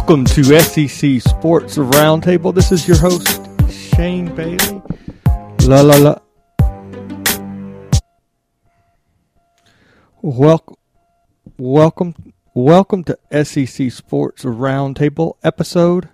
Welcome to SEC Sports Roundtable. This is your host, Shane Bailey. Welcome to SEC Sports Roundtable episode.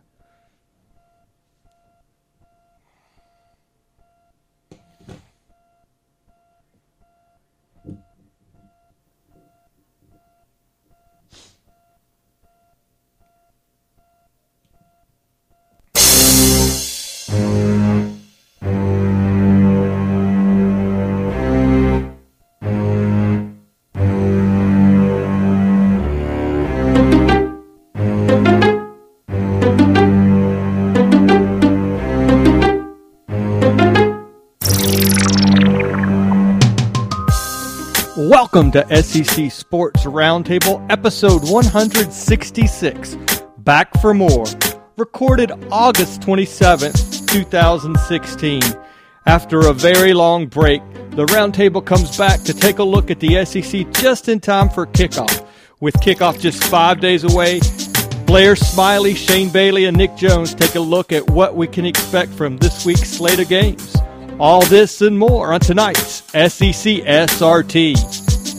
Welcome to SEC Sports Roundtable, episode 166. Back for more. Recorded August 27th, 2016. After a very long break, the Roundtable comes back to take a look at the SEC just in time for kickoff. With kickoff just 5 days away, Blair Smiley, Shane Bailey, and Nick Jones take a look at what we can expect from this week's slate of games. All this and more on tonight's SEC SRT.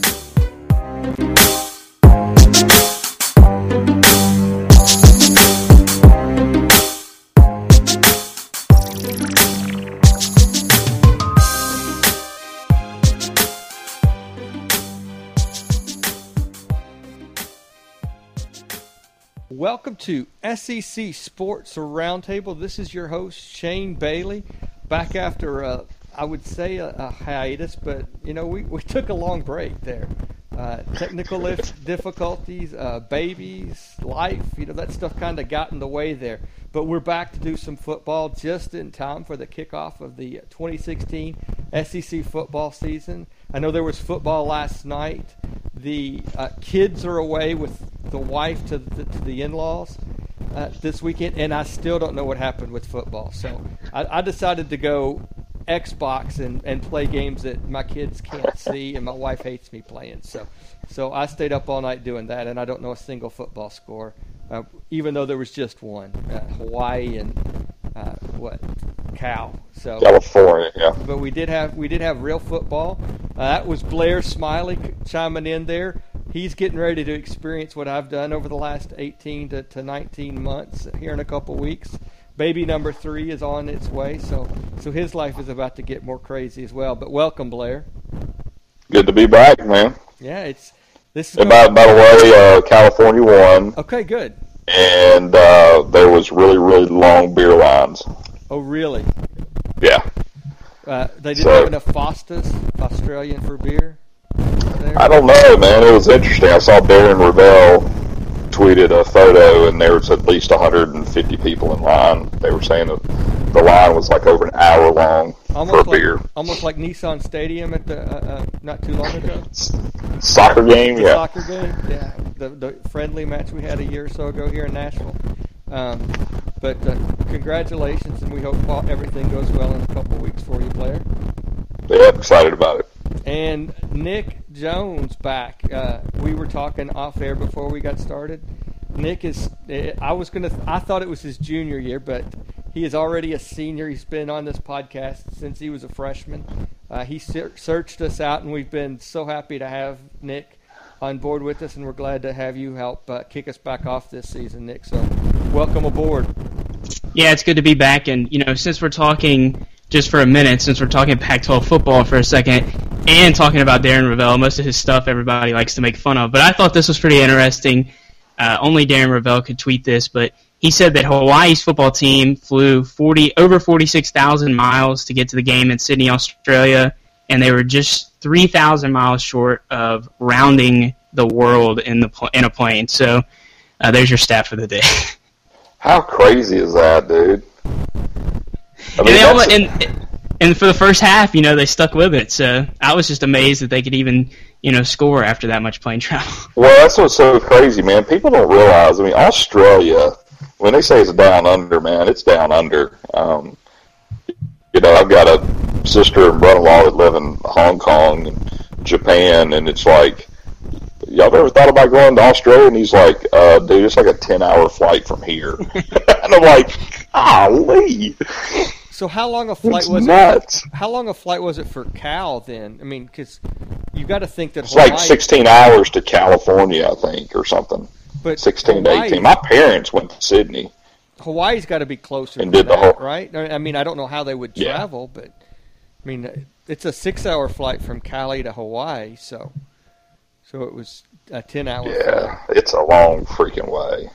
Welcome to SEC Sports Roundtable. This is your host, Shane Bailey, back after, I would say, a hiatus, but, you know, we took a long break there. Technical difficulties, babies, life, you know, that stuff kind of got in the way there. But we're back to do some football just in time for the kickoff of the 2016 SEC football season. I know there was football last night. The kids are away with the wife to the in-laws this weekend, and I still don't know what happened with football. So I decided to go Xbox and play games that my kids can't see and my wife hates me playing. So I stayed up all night doing that, and I don't know a single football score, even though there was just one, Hawaii and Cal. So California, yeah. But we did have real football. That was Blair Smiley chiming in there. He's getting ready to experience what I've done over the last 18 to 19 months here in a couple weeks. Baby number 3 is on its way, so his life is about to get more crazy as well. But welcome, Blair. Good to be back, man. Yeah, this is. By the way, California won. Okay, good. And there was really, really long beer lines. Oh, really? Yeah. They didn't have enough Fostas, Australian for beer there? I don't know, man. It was interesting. I saw Darren Ravel tweeted a photo, and there was at least 150 people in line. They were saying that the line was like over an hour long for beer. Almost like Nissan Stadium at the not too long ago. Soccer game, yeah. Soccer game, yeah. The friendly match we had a year or so ago here in Nashville. But congratulations, and we hope everything goes well in a couple weeks for you, Blair. Yeah, I'm excited about it. And Nick Jones back. We were talking off air before we got started. Nick is. I thought it was his junior year, but he is already a senior. He's been on this podcast since he was a freshman. He searched us out, and we've been so happy to have Nick on board with us, and we're glad to have you help kick us back off this season, Nick. So welcome aboard. Yeah, it's good to be back. And, you know, since we're talking just for a minute, since we're talking Pac-12 football for a second and talking about Darren Ravel, most of his stuff everybody likes to make fun of. But I thought this was pretty interesting. Only Darren Ravel could tweet this, but he said that Hawaii's football team flew over 46,000 miles to get to the game in Sydney, Australia, and they were just 3,000 miles short of rounding the world in a plane. So there's your stat for the day. How crazy is that, dude? I mean, and for the first half, you know, they stuck with it. So I was just amazed that they could even, you know, score after that much plane travel. Well, that's what's so crazy, man. People don't realize. I mean, Australia, when they say it's down under, man, it's down under. You know, I've got a sister and brother-in-law that live in Hong Kong and Japan, and it's like, y'all ever thought about going to Australia? And he's like, dude, it's like a 10-hour flight from here. And I'm like, golly. So how long a flight was nuts. How long a flight was it for Cal then? I mean, because you got to think that it's like 16 hours to California, I think, or something. But 16 to 18. My parents went to Sydney. Hawaii's got to be closer and to did that, the whole, right? I mean, I don't know how they would travel, but I mean, it's a 6-hour flight from Cali to Hawaii, so it was a 10-hour flight. Yeah, it's a long freaking way.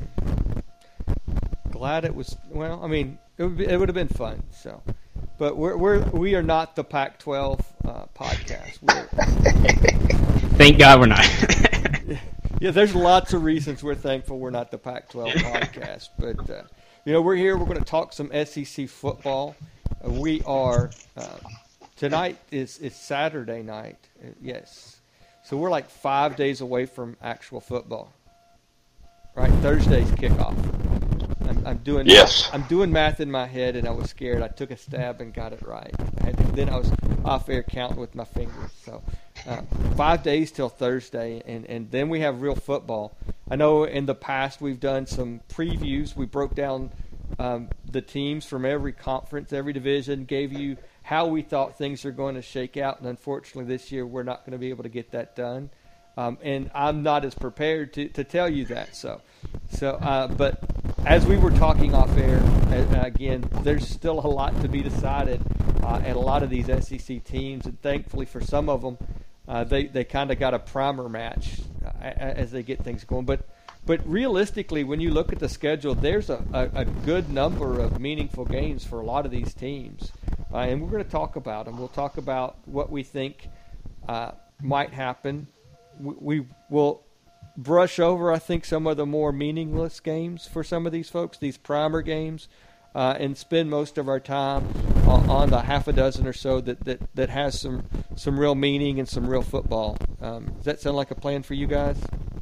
Glad it was. Well, I mean, it would have been fun. So, but we are not the Pac-12 podcast. Thank God we're not. Yeah, there's lots of reasons we're thankful we're not the Pac-12 podcast. But, we're here. We're going to talk some SEC football. We are tonight is Saturday night. Yes. So we're like 5 days away from actual football. Right? Thursday's kickoff. I'm doing math in my head, and I was scared. I took a stab and got it right. Then I was off air counting with my fingers. So 5 days till Thursday, and then we have real football. I know in the past we've done some previews. We broke down the teams from every conference, every division, gave you how we thought things are going to shake out, and unfortunately this year we're not going to be able to get that done. And I'm not as prepared to tell you that. But as we were talking off air, again, there's still a lot to be decided at a lot of these SEC teams, and thankfully for some of them, they kind of got a primer match as they get things going. But realistically, when you look at the schedule, there's a good number of meaningful games for a lot of these teams, and we're going to talk about them. We'll talk about what we think might happen. We will brush over, I think, some of the more meaningless games for some of these folks, these primer games, and spend most of our time on the half a dozen or so that has some real meaning and some real football. Does that sound like a plan for you guys?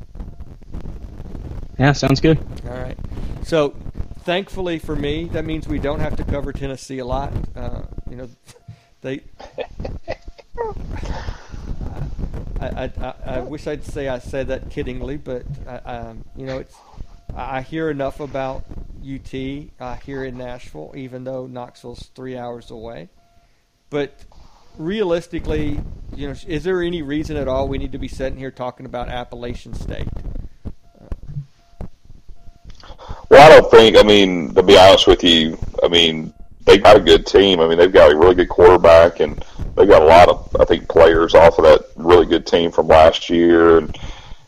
Yeah, sounds good. All right. So, thankfully for me, that means we don't have to cover Tennessee a lot. They. I wish I'd say I said that kiddingly, but I hear enough about UT here in Nashville, even though Knoxville's 3 hours away. But realistically, is there any reason at all we need to be sitting here talking about Appalachian State? Well, I don't think. I mean, to be honest with you, I mean, they got a good team. I mean, they've got a really good quarterback, and they've got a lot of, I think, players off of that really good team from last year. And,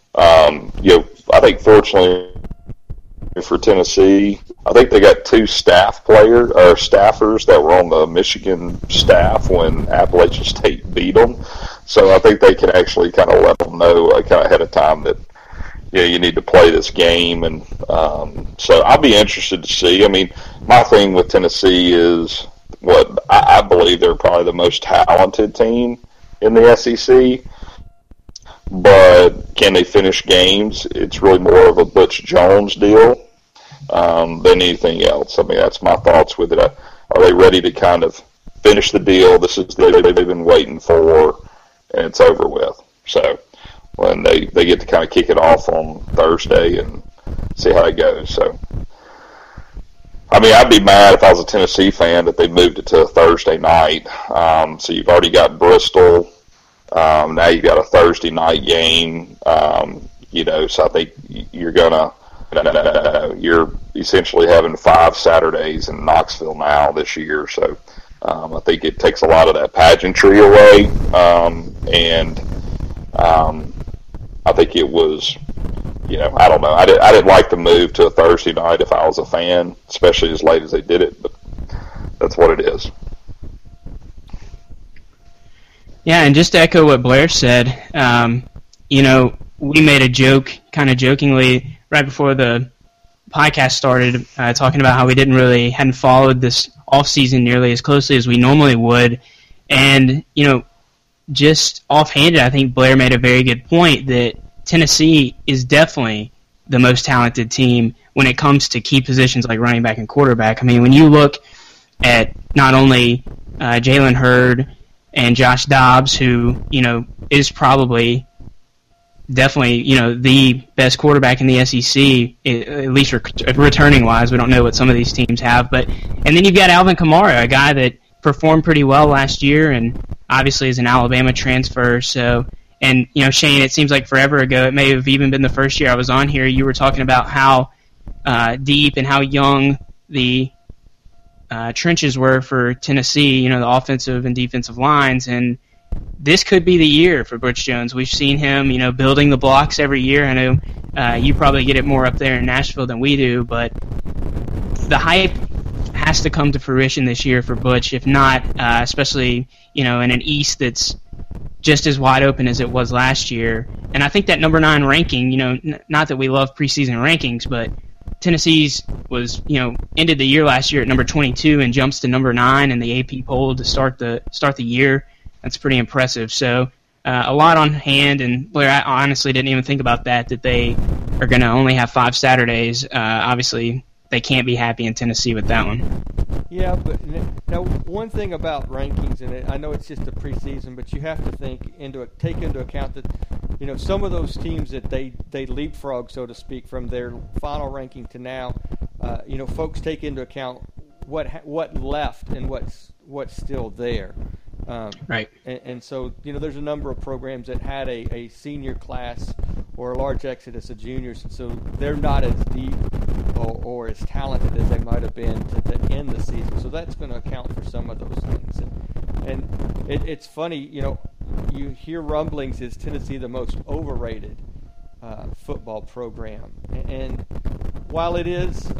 I think fortunately for Tennessee, I think they got two staffers that were on the Michigan staff when Appalachian State beat them. So I think they can actually kind of let them know kind of ahead of time that, you need to play this game. And so I'll be interested to see. I mean, my thing with Tennessee is what I believe they're probably the most talented team in the SEC. But can they finish games? It's really more of a Butch Jones deal than anything else. I mean, that's my thoughts with it. Are they ready to kind of finish the deal? This is they've been waiting for, and it's over with. So when they get to kind of kick it off on Thursday and see how it goes. So, I mean, I'd be mad if I was a Tennessee fan that they moved it to a Thursday night. So you've already got Bristol. Now you've got a Thursday night game. So I think you're essentially having 5 Saturdays in Knoxville now this year. So I think it takes a lot of that pageantry away. I think it was, I don't know. I didn't like the move to a Thursday night if I was a fan, especially as late as they did it. But that's what it is. Yeah, and just to echo what Blair said, we made a joke, kind of jokingly, right before the podcast started, talking about how we hadn't followed this offseason nearly as closely as we normally would. And, just offhanded, I think Blair made a very good point that Tennessee is definitely the most talented team when it comes to key positions like running back and quarterback. I mean, when you look at not only Jalen Hurd and Josh Dobbs, who, is probably definitely, the best quarterback in the SEC, at least returning wise. We don't know what some of these teams have, and then you've got Alvin Kamara, a guy that performed pretty well last year, and obviously is an Alabama transfer. So, and Shane, it seems like forever ago. It may have even been the first year I was on here. You were talking about how deep and how young the trenches were for Tennessee. The offensive and defensive lines, and this could be the year for Butch Jones. We've seen him, building the blocks every year. I know you probably get it more up there in Nashville than we do, but the hype has to come to fruition this year for Butch. If not, especially in an East that's just as wide open as it was last year. And I think that number 9 ranking, not that we love preseason rankings, but Tennessee's was, ended the year last year at number 22 and jumps to number 9 in the AP poll to start the year. That's pretty impressive. So a lot on hand, and Blair, I honestly didn't even think about that they are going to only have 5 Saturdays. Obviously, they can't be happy in Tennessee with that one. Yeah, but now one thing about rankings, and I know it's just a preseason, but you have to take into account that some of those teams that they leapfrog, so to speak, from their final ranking to now, folks take into account what left and what's still there. Right. And so, there's a number of programs that had a senior class or a large exodus of juniors, and so they're not as deep or as talented as they might have been to end the season. So that's going to account for some of those things. And it's funny, you hear rumblings, is Tennessee the most overrated football program? And while it is,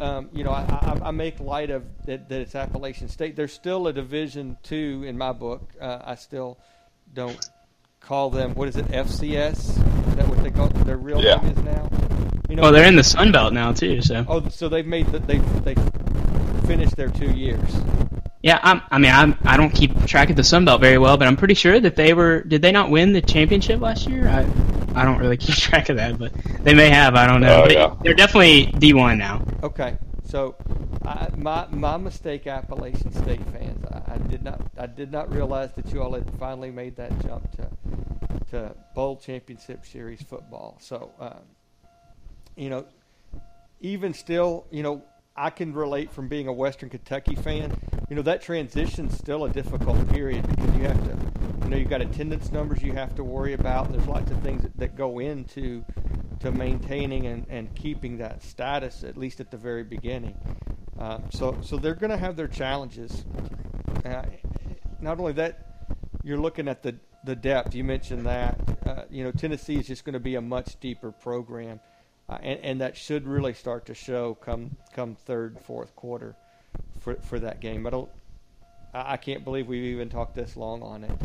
I make light of that it's Appalachian State, there's still a Division II in my book. I still don't call them, what is it, FCS? Is that what they call it? Their real name is now? Well, they're in the Sun Belt now too. So so they've made they finished their 2 years. Yeah, I don't keep track of the Sun Belt very well, but I'm pretty sure that did they not win the championship last year? I don't really keep track of that, but they may have. I don't know. Yeah. They're definitely D1 now. Okay, so my mistake, Appalachian State fans. I did not realize that you all had finally made that jump to bowl championship series football. So, even still, I can relate from being a Western Kentucky fan. That transition's still a difficult period because you have to, you've got attendance numbers you have to worry about. And there's lots of things that go into maintaining and keeping that status, at least at the very beginning. So they're going to have their challenges. Not only that, you're looking at the depth. You mentioned that. Tennessee is just going to be a much deeper program. And that should really start to show come third, fourth quarter for that game. I can't believe we've even talked this long on it.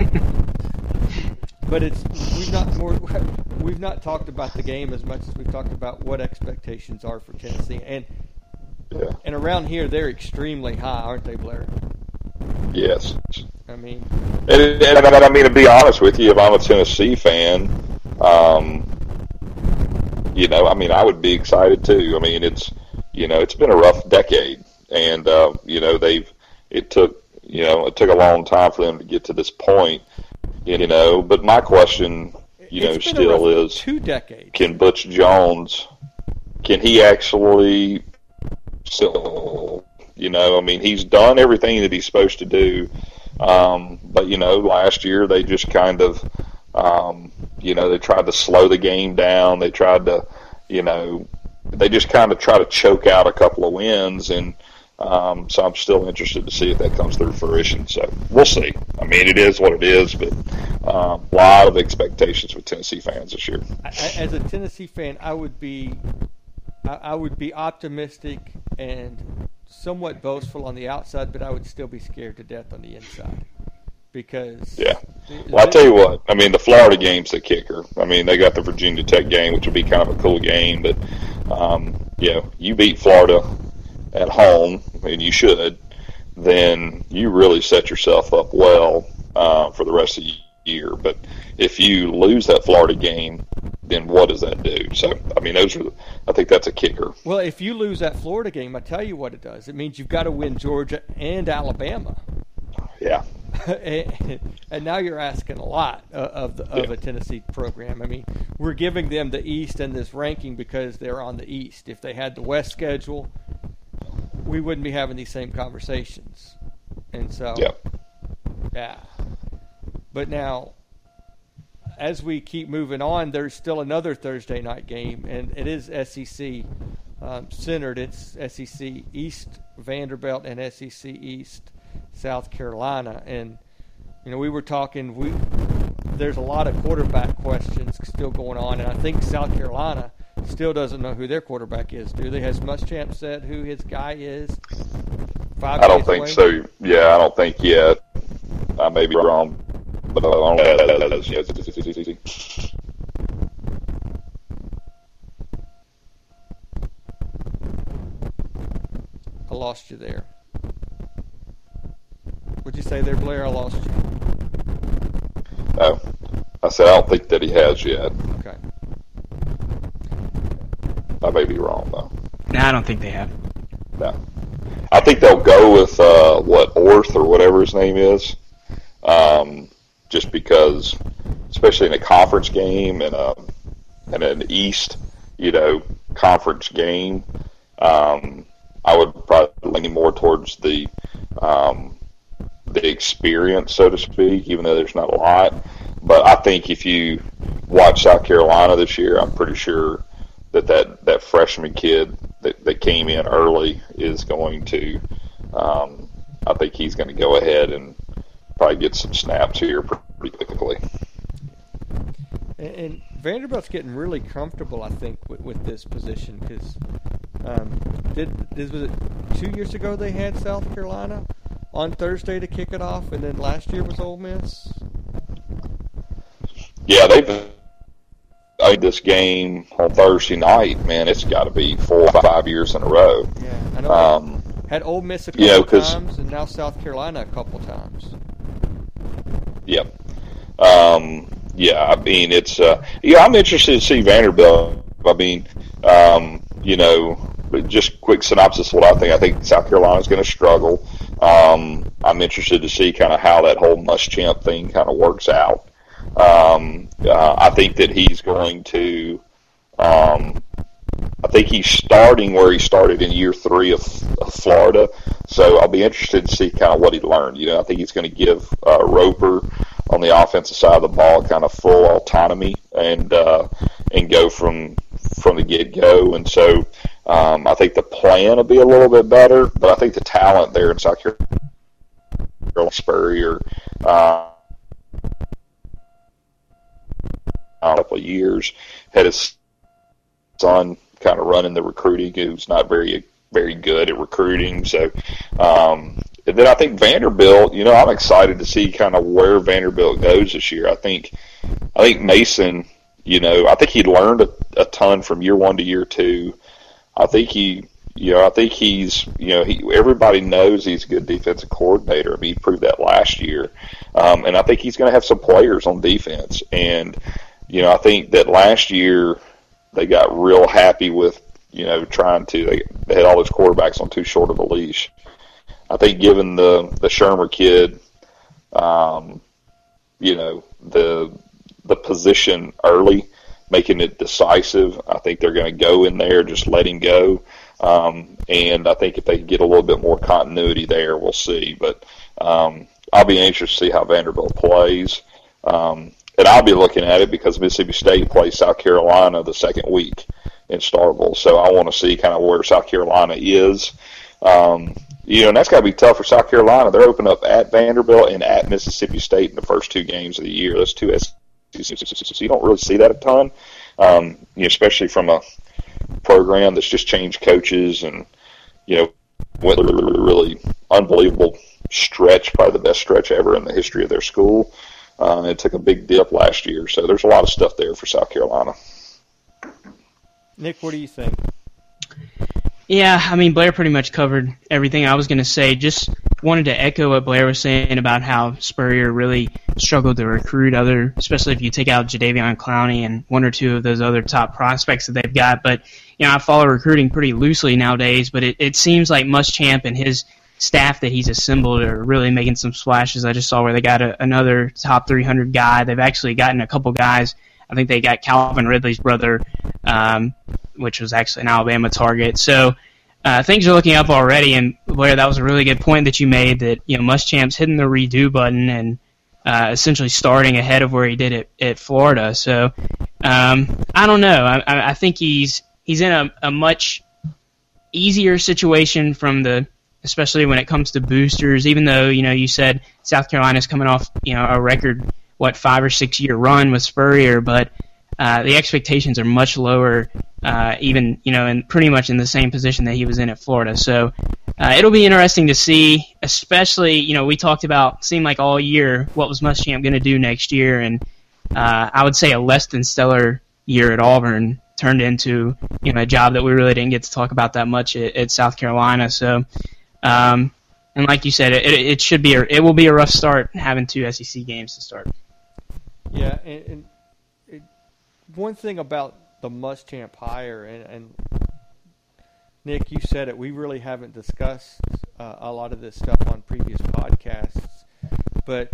But we've not talked about the game as much as we've talked about what expectations are for Tennessee. And around here they're extremely high, aren't they, Blair? Yes. I mean, to be honest with you, if I'm a Tennessee fan, I would be excited too. It's been a rough decade, and it took a long time for them to get to this point. But my question, still is 2 decades. Can Butch Jones, can he actually still, he's done everything that he's supposed to do. But last year they just kind of, they tried to slow the game down. They tried to, they just kind of try to choke out a couple of wins, and so I'm still interested to see if that comes through fruition. So we'll see. It is what it is, but a lot of expectations with Tennessee fans this year. As a Tennessee fan, I would be optimistic and somewhat boastful on the outside, but I would still be scared to death on the inside. Because I'll tell you what, the Florida game's the kicker. They got the Virginia Tech game, which would be kind of a cool game, but you beat Florida at home, and you should, then you really set yourself up well for the rest of the year. But if you lose that Florida game, then what does that do? So, I think that's a kicker. Well, if you lose that Florida game, I tell you what it does. It means you've got to win Georgia and Alabama. Yeah. and now you're asking a lot of a Tennessee program. I mean, we're giving them the East and this ranking because they're on the East. If they had the West schedule, we wouldn't be having these same conversations. And so, yeah. But now, as we keep moving on, there's still another Thursday night game, and it is SEC centered. It's SEC East Vanderbilt and SEC East South Carolina. And, you know, we were talking, there's a lot of quarterback questions still going on, and I think South Carolina still doesn't know who their quarterback is, do they? Has Muschamp said who his guy is? I don't think so. Yeah, I don't think yet. I may be wrong, but I don't know. I lost you there. What'd you say there, Blair? I lost you. Oh, I said I don't think that he has yet. Okay. I may be wrong, though. No, I don't think they have. No. I think they'll go with, Orth or whatever his name is. Just because, especially in a conference game and an East, conference game, I would probably lean more towards the experience, so to speak, even though there's not a lot. But I think if you watch South Carolina this year, I'm pretty sure that freshman kid that came in early is going to, I think he's going to go ahead and probably get some snaps here pretty quickly. And Vanderbilt's getting really comfortable, I think, with this position because was it 2 years ago they had South Carolina on Thursday to kick it off, and then last year was Ole Miss? Yeah, they've played this game on Thursday night. Man, it's got to be 4 or 5 years in a row. Yeah, I know. Had Ole Miss a couple times, and now South Carolina a couple times. Yep. Yeah, I mean, it's I'm interested to see Vanderbilt. I mean, just quick synopsis of what I think. I think South Carolina's going to struggle. I'm interested to see kind of how that whole Muschamp thing kind of works out. I think that he's going to. I think he's starting where he started in year 3 of Florida, so I'll be interested to see kind of what he learned. I think he's going to give Roper on the offensive side of the ball kind of full autonomy and go from the get-go. And so I think the plan will be a little bit better, but I think the talent there in South Carolina, Spurrier, a couple of years, had his son kind of running the recruiting, who's not very, very good at recruiting. So, and then I think Vanderbilt, I'm excited to see kind of where Vanderbilt goes this year. I think Mason, I think he learned a ton from year 1 to year 2. I think everybody knows he's a good defensive coordinator. I mean, he proved that last year. And I think he's going to have some players on defense. And, I think that last year they got real happy with, they had all those quarterbacks on too short of a leash. I think given the Shermer kid, the position early, making it decisive, I think they're going to go in there, just let him go. And I think if they get a little bit more continuity there, we'll see. But I'll be anxious to see how Vanderbilt plays. And I'll be looking at it because Mississippi State plays South Carolina the second week in Starkville. So I want to see kind of where South Carolina is. And that's got to be tough for South Carolina. They're open up at Vanderbilt and at Mississippi State in the first 2 games of the year. Those 2 SEC. So you don't really see that a ton, especially from a program that's just changed coaches and, went through a really unbelievable stretch, probably the best stretch ever in the history of their school. It took a big dip last year. So there's a lot of stuff there for South Carolina. Nick, what do you think? Yeah, I mean, Blair pretty much covered everything I was going to say. Just wanted to echo what Blair was saying about how Spurrier really struggled to recruit especially if you take out Jadeveon Clowney and 1 or 2 of those other top prospects that they've got. But, I follow recruiting pretty loosely nowadays, but it seems like Muschamp and his staff that he's assembled are really making some splashes. I just saw where they got another top 300 guy. They've actually gotten a couple guys. I think they got Calvin Ridley's brother, which was actually an Alabama target. So things are looking up already. And Blair, that was a really good point that you made, that Muschamp's hitting the redo button and essentially starting ahead of where he did at Florida. So I don't know. I think he's in a much easier situation especially when it comes to boosters, even though, you said South Carolina's coming off, a record, 5 or 6 year run with Spurrier, but the expectations are much lower, even, and pretty much in the same position that he was in at Florida. So it'll be interesting to see, especially, we talked about, seemed like all year, what was Muschamp going to do next year, and I would say a less than stellar year at Auburn turned into, a job that we really didn't get to talk about that much at South Carolina. So, and like you said, it will be a rough start having 2 SEC games to start. Yeah, and one thing about the Muschamp hire, and Nick, you said it, we really haven't discussed a lot of this stuff on previous podcasts, but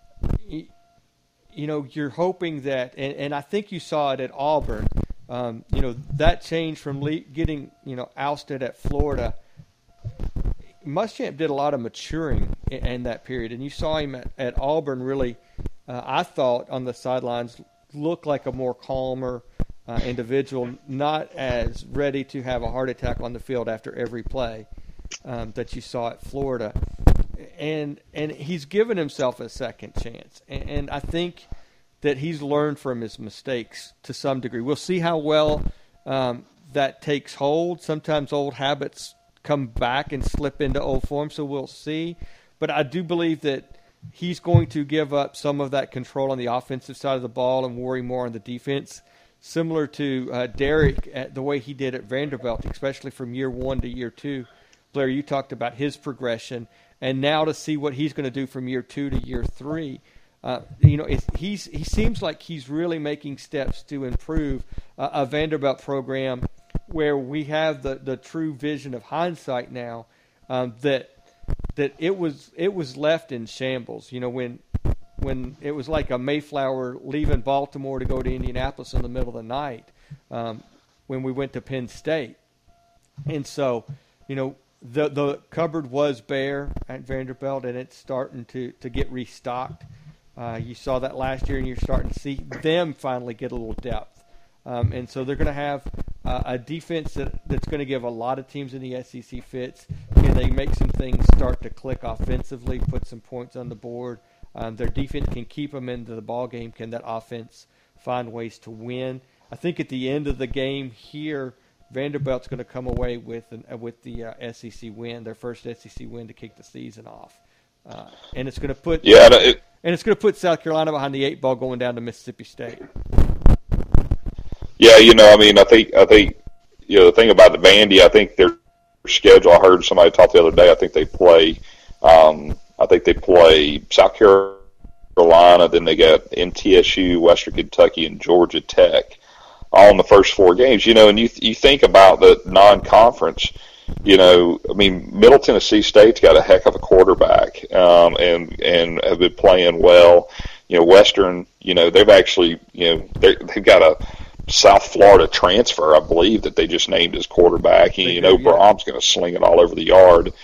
you're hoping that, and I think you saw it at Auburn, that change from getting ousted at Florida. Muschamp did a lot of maturing in that period, and you saw him at Auburn really, I thought, on the sidelines, look like a more calmer individual, not as ready to have a heart attack on the field after every play that you saw at Florida. And he's given himself a second chance, and I think that he's learned from his mistakes to some degree. We'll see how well that takes hold. Sometimes old habits come back and slip into old form, so we'll see. But I do believe that he's going to give up some of that control on the offensive side of the ball and worry more on the defense, similar to Derek, the way he did at Vanderbilt, especially from year 1 to year 2. Blair, you talked about his progression, and now to see what he's going to do from year 2 to year 3. He seems like he's really making steps to improve a Vanderbilt program where we have the true vision of hindsight now, that it was left in shambles. When it was like a Mayflower leaving Baltimore to go to Indianapolis in the middle of the night, when we went to Penn State. And so, the cupboard was bare at Vanderbilt, and it's starting to get restocked. You saw that last year, and you're starting to see them finally get a little depth. And so they're going to have a defense that's going to give a lot of teams in the SEC fits. Can they make some things start to click offensively, put some points on the board? Their defense can keep them into the ball game. Can that offense find ways to win? I think at the end of the game here, Vanderbilt's going to come away with the SEC win, their first SEC win to kick the season off, and it's going to put South Carolina behind the 8 ball going down to Mississippi State. Yeah, I think the thing about the Vandy, I think their schedule. I heard somebody talk the other day. I think they play South Carolina, then they got MTSU, Western Kentucky, and Georgia Tech, all in the first 4 games. And you think about the non-conference. Middle Tennessee State's got a heck of a quarterback, and have been playing well. Western, they've actually, they've got a South Florida transfer, I believe, that they just named as quarterback. Brahm's going to sling it all over the yard.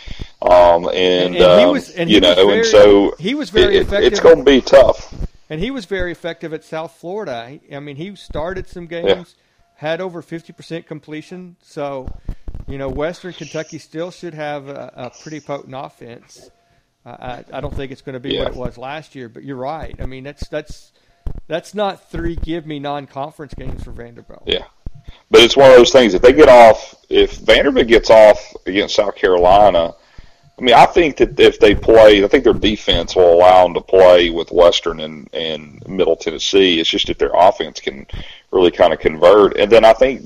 He was very effective. It's going to be tough. And he was very effective at South Florida. He started some games, had over 50% completion. So, Western Kentucky still should have a pretty potent offense. I don't think it's going to be what it was last year, but you're right. That's not 3 give-me non-conference games for Vanderbilt. Yeah. But it's one of those things, if Vanderbilt gets off against South Carolina, I think that if they play, I think their defense will allow them to play with Western and Middle Tennessee. It's just if their offense can really kind of convert. And then I think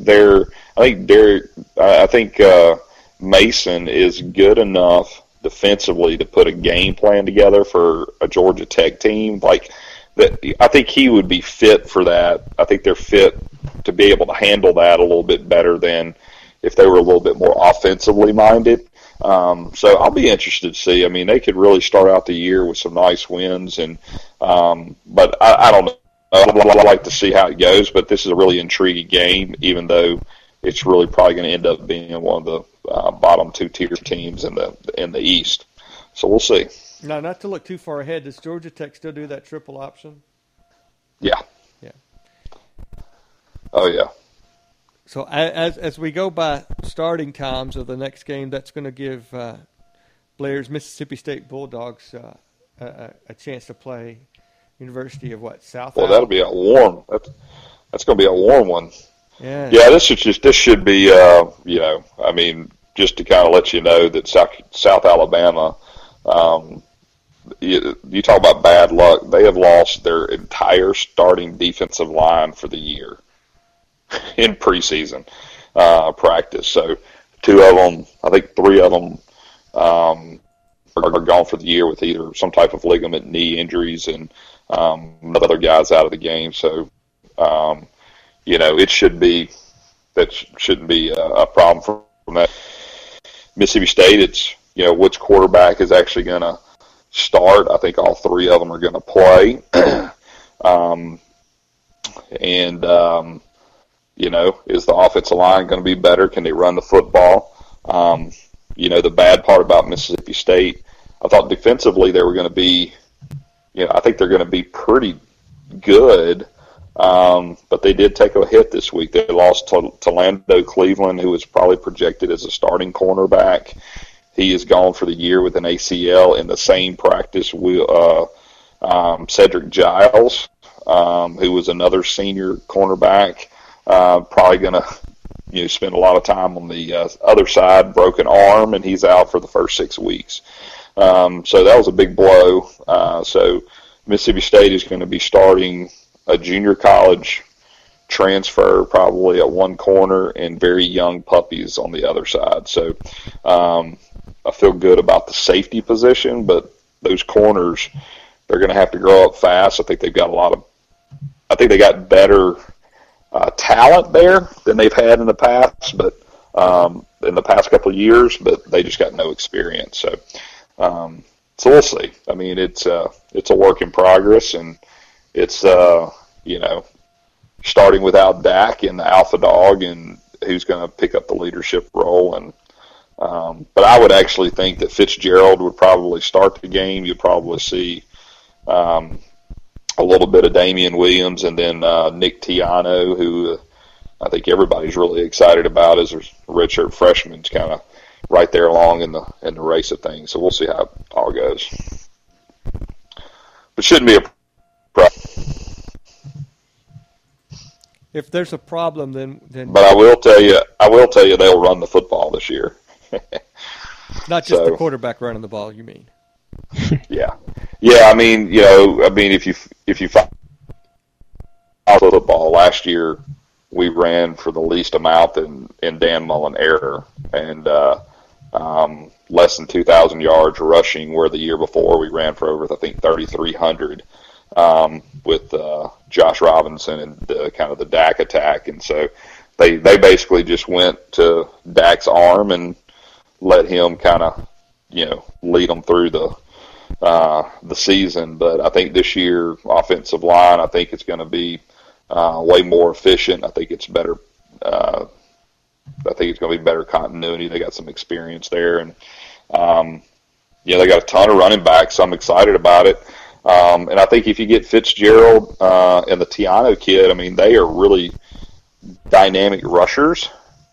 Mason is good enough defensively to put a game plan together for a Georgia Tech team. I think he would be fit for that. I think they're fit to be able to handle that a little bit better than if they were a little bit more offensively minded. So I'll be interested to see. I mean, they could really start out the year with some nice wins, and but I don't know. I'd like to see how it goes, but this is a really intriguing game, even though it's really probably going to end up being one of the bottom 2-tier teams in the East. So we'll see. Now, not to look too far ahead, does Georgia Tech still do that triple option? Yeah. Yeah. Oh, yeah. So as we go by starting times of the next game, that's going to give Blair's Mississippi State Bulldogs a chance to play University of South. Well, that'll be a warm. That's going to be a warm one. Yeah. Yeah. This should be I mean, just to kind of let you know that South Alabama. You talk about bad luck. They have lost their entire starting defensive line for the year in preseason practice. So 2 of them, I think 3 of them, are gone for the year with either some type of ligament, knee injuries, and other guys out of the game. So it shouldn't be a problem from that. Mississippi State, it's which quarterback is actually going to start. I think all 3 of them are going to play. Is the offensive line going to be better? Can they run the football? The bad part about Mississippi State, I thought defensively they were going to be, I think they're going to be pretty good, but they did take a hit this week. They lost to Lando Cleveland, who was probably projected as a starting cornerback. He is gone for the year with an ACL. In the same practice, Cedric Giles, who was another senior cornerback, probably going to spend a lot of time on the other side, broken arm, and he's out for the first 6 weeks. So that was a big blow. So Mississippi State is going to be starting a junior college transfer, probably at one corner, and very young puppies on the other side. So I feel good about the safety position, but those corners, they're going to have to grow up fast. I think they got better talent there than they've had in the past, but in the past couple of years, but they just got no experience. So we'll see. I mean, it's a work in progress, and it's starting without Dak and the alpha dog, and who's going to pick up the leadership role. And but I would actually think that Fitzgerald would probably start the game. You'd probably see a little bit of Damian Williams, and then Nick Tiano, who I think everybody's really excited about as a redshirt freshman. It's kind of right there along in the race of things. So we'll see how it all goes. But shouldn't be a problem. If there's a problem, then. But I will tell you, they'll run the football this year. Not just the quarterback running the ball, you mean? Yeah. I mean, if you follow football last year, we ran for the least amount in Dan Mullen era, and less than 2,000 yards rushing, where the year before we ran for over, I think, 3,300 with Josh Robinson and kind of the Dak attack. And so they basically just went to Dak's arm and let him kind of, lead them through the season. But I think this year, offensive line, I think it's going to be way more efficient. I think it's better. I think it's going to be better continuity. They got some experience there, and they got a ton of running backs. So I'm excited about it. And I think if you get Fitzgerald and the Tiano kid, I mean, they are really dynamic rushers.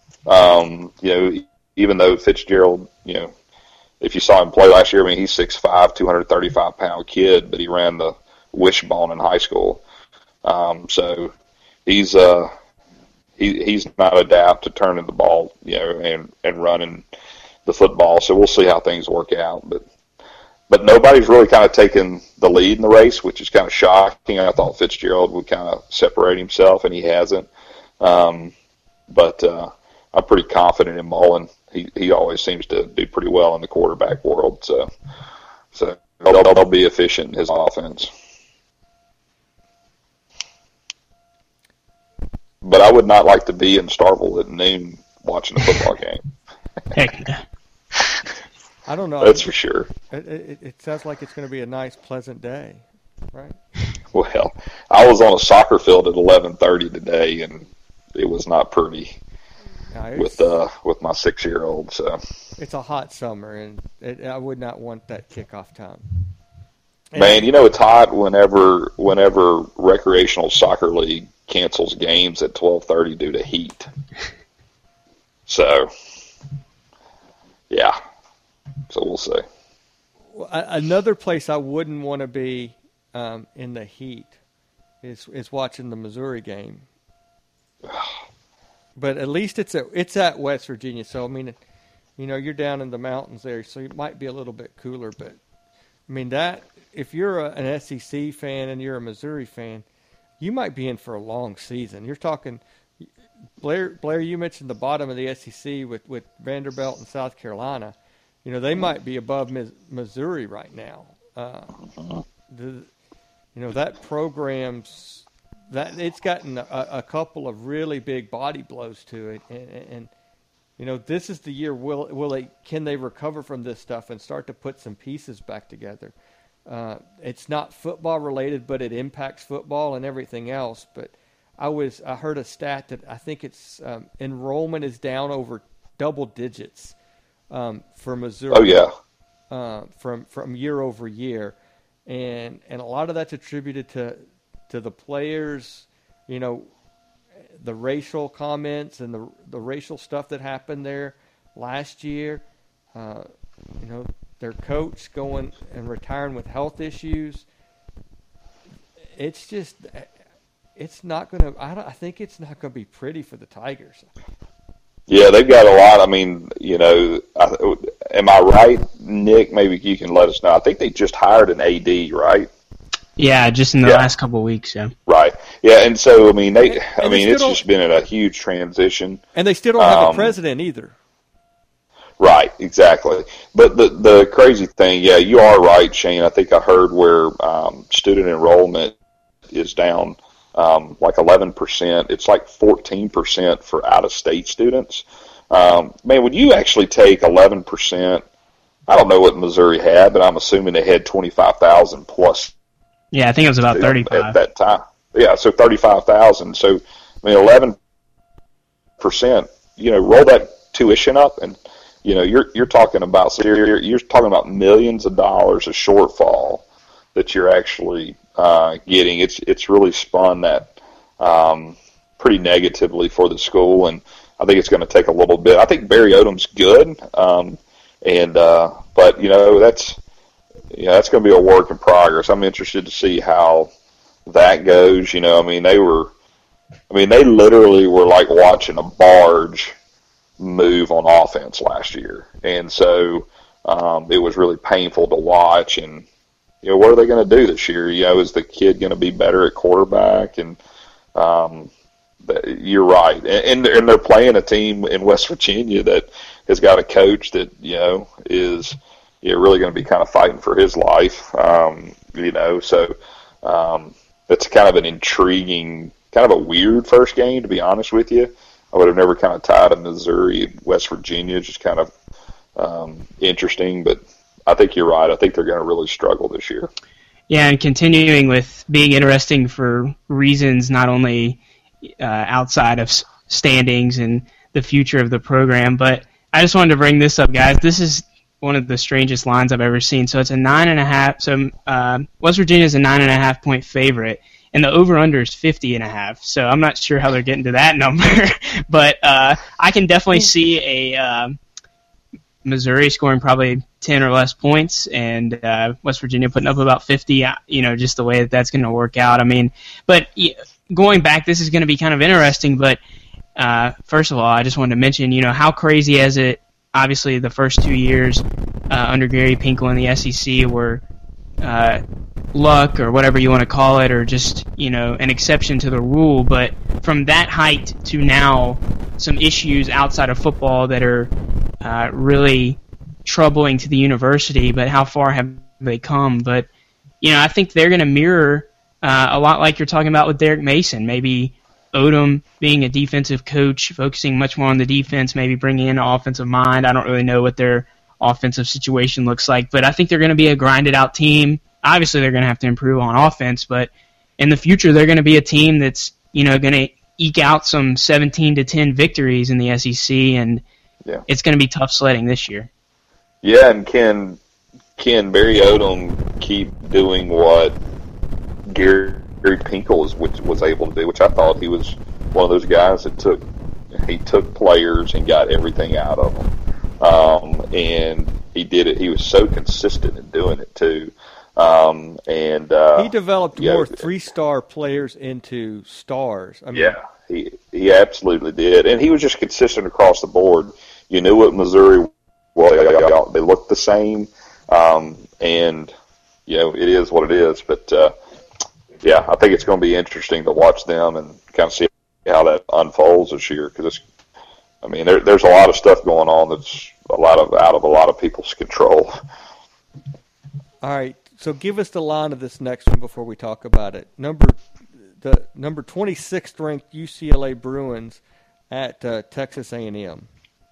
Even though Fitzgerald, if you saw him play last year, I mean, he's 6'5", 235-pound kid, but he ran the wishbone in high school. So he's not adept to turning the ball, and running the football. So we'll see how things work out. But nobody's really kind of taken the lead in the race, which is kind of shocking. I thought Fitzgerald would kind of separate himself, and he hasn't. But I'm pretty confident in Mullen. He always seems to do pretty well in the quarterback world. So they'll be efficient in his offense. But I would not like to be in Starkville at noon watching a football game. Heck no. I don't know. That's for sure. It sounds like it's going to be a nice, pleasant day, right? Well, I was on a soccer field at 11:30 today, and it was not pretty with my 6-year-old. So it's a hot summer, and I would not want that kickoff time. Man, it's hot whenever recreational soccer league cancels games at 12:30 due to heat. So, yeah. So we'll see. Well, another place I wouldn't want to be in the heat is watching the Missouri game. But at least it's at West Virginia. So I mean, you're down in the mountains there, so it might be a little bit cooler. But I mean that. If you're an SEC fan and you're a Missouri fan, you might be in for a long season. You're talking, Blair, you mentioned the bottom of the SEC with Vanderbilt and South Carolina. They might be above Missouri right now. That program's it's gotten a couple of really big body blows to it, and this is the year. Can they recover from this stuff and start to put some pieces back together? It's not football related, but it impacts football and everything else. But I heard a stat that I think it's enrollment is down over double digits for Missouri. Oh yeah, from year over year, and a lot of that's attributed to the players, the racial comments and the racial stuff that happened there last year. Their coach going and retiring with health issues. It's just, it's not going to. I think it's not going to be pretty for the Tigers. Yeah, they've got a lot. I mean, am I right, Nick? Maybe you can let us know. I think they just hired an AD, right? Yeah, just in the last couple of weeks. Yeah. Right. Yeah, and so I mean, it's just been a huge transition, and they still don't have a president either. Right, exactly. But the crazy thing, yeah, you are right, Shane. I think I heard where student enrollment is down like 11%. It's like 14% for out-of-state students. Man, would you actually take 11%? I don't know what Missouri had, but I'm assuming they had 25,000 plus. Yeah, I think it was about 35 at that time. Yeah, so 35,000. So I mean, 11%. Roll that tuition up and. You're talking about millions of dollars of shortfall that you're actually getting. It's really spun that pretty negatively for the school, and I think it's going to take a little bit. I think Barry Odom's good, but that's going to be a work in progress. I'm interested to see how that goes. They literally were like watching a barge move on offense last year, and so it was really painful to watch. And what are they going to do this year? Is the kid going to be better at quarterback? And you're right, and they're playing a team in West Virginia that has got a coach that is really going to be kind of fighting for his life. So it's kind of an intriguing, kind of a weird first game, to be honest with you. I would have never kind of tied a Missouri and West Virginia, just kind of interesting. But I think you're right. I think they're going to really struggle this year. Yeah, and continuing with being interesting for reasons not only outside of standings and the future of the program, but I just wanted to bring this up, guys. This is one of the strangest lines I've ever seen. So it's a 9.5. So West Virginia is a 9.5 point favorite. And the over-under is 50.5, so I'm not sure how they're getting to that number. But I can definitely see a Missouri scoring probably 10 or less points, and West Virginia putting up about 50, just the way that's going to work out. I mean, but going back, this is going to be kind of interesting. But first of all, I just wanted to mention, how crazy is it? Obviously, the first 2 years under Gary Pinkel in the SEC were luck or whatever you want to call it, or just an exception to the rule. But from that height to now, some issues outside of football that are really troubling to the university. But how far have they come? But I think they're going to mirror a lot like you're talking about with Derek Mason. Maybe Odom being a defensive coach, focusing much more on the defense, maybe bringing in an offensive mind. I don't really know what their offensive situation looks like. But I think they're going to be a grinded-out team. Obviously, they're going to have to improve on offense, but in the future, they're going to be a team that's going to eke out some 17-10 victories in the SEC, and it's going to be tough sledding this year. Yeah, and can Barry Odom keep doing what Gary Pinkel was able to do, which I thought he was one of those guys that took players and got everything out of them. And he did it. He was so consistent in doing it, too. He developed more 3-star players into stars. I mean, he absolutely did. And he was just consistent across the board. You knew what Missouri was. They looked the same. And, it is what it is. But, I think it's going to be interesting to watch them and kind of see how that unfolds this year. Because, there's a lot of stuff going on that's out of a lot of people's control. All right. So give us the line of this next one before we talk about it. Number 26th ranked UCLA Bruins at Texas A&M.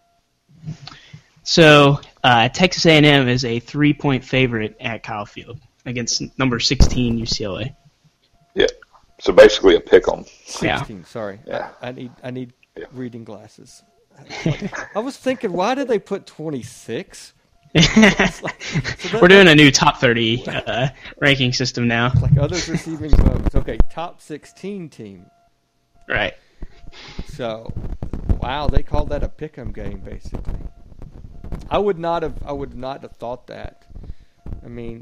So Texas A&M is a 3-point favorite at Kyle Field against number 16 UCLA. Yeah. So basically a pick 'em. 16. Sorry. Yeah. I need reading glasses. I was thinking, why did they put 26? We're doing a new top 30 ranking system now. Like others receiving votes. Okay, top 16 team. Right. So, wow, they called that a pick'em game, basically. I would not have thought that. I mean,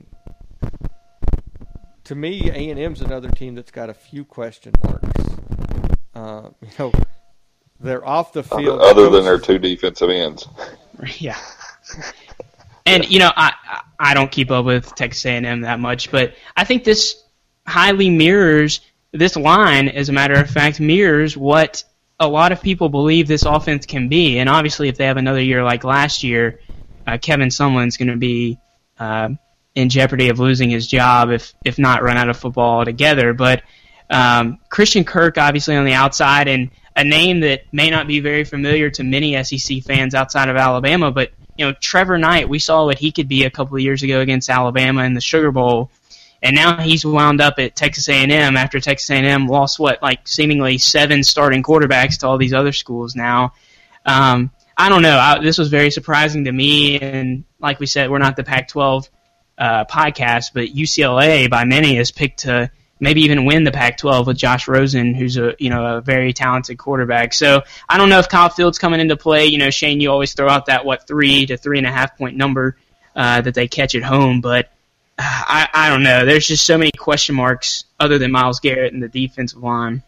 to me, A&M's another team that's got a few question marks. They're off the field. Other than their 2 defensive ends. Yeah. And, I don't keep up with Texas A&M that much, but I think this highly mirrors, this line, as a matter of fact, mirrors what a lot of people believe this offense can be. And obviously, if they have another year like last year, Kevin Sumlin's going to be in jeopardy of losing his job, if not run out of football altogether. But Christian Kirk, obviously, on the outside, and a name that may not be very familiar to many SEC fans outside of Alabama, but Trevor Knight, we saw what he could be a couple of years ago against Alabama in the Sugar Bowl, and now he's wound up at Texas A&M after Texas A&M lost, seemingly 7 starting quarterbacks to all these other schools now. I don't know. This was very surprising to me, and like we said, we're not the Pac-12 podcast, but UCLA, by many, is picked to maybe even win the Pac-12 with Josh Rosen, who's a very talented quarterback. So I don't know if Kyle Fields coming into play. Shane, you always throw out that 3 to 3.5 point number that they catch at home, but I don't know. There's just so many question marks other than Myles Garrett and the defensive line.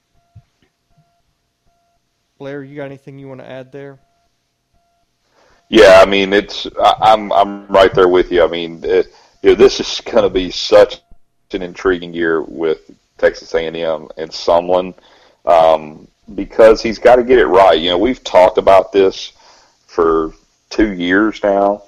Blair, you got anything you want to add there? Yeah, I'm right there with you. This is going to be such an intriguing year with Texas A&M and Sumlin because he's got to get it right. We've talked about this for 2 years now.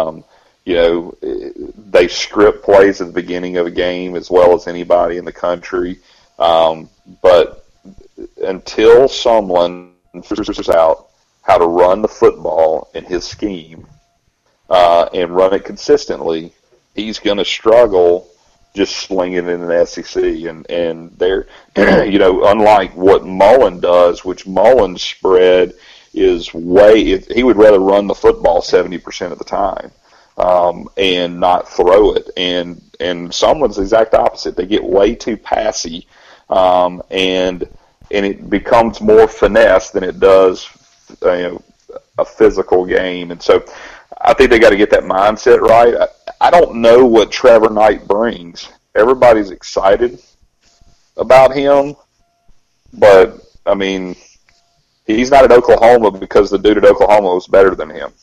They script plays at the beginning of a game as well as anybody in the country. But until Sumlin figures out how to run the football in his scheme and run it consistently, he's going to struggle just slinging in an SEC. And they're, unlike what Mullen does, which Mullen's spread is he would rather run the football 70% of the time and not throw it. And Sumlin's the exact opposite. They get way too passy, and it becomes more finesse than it does a physical game. And so I think they got to get that mindset right. I don't know what Trevor Knight brings. Everybody's excited about him, but, he's not at Oklahoma because the dude at Oklahoma was better than him.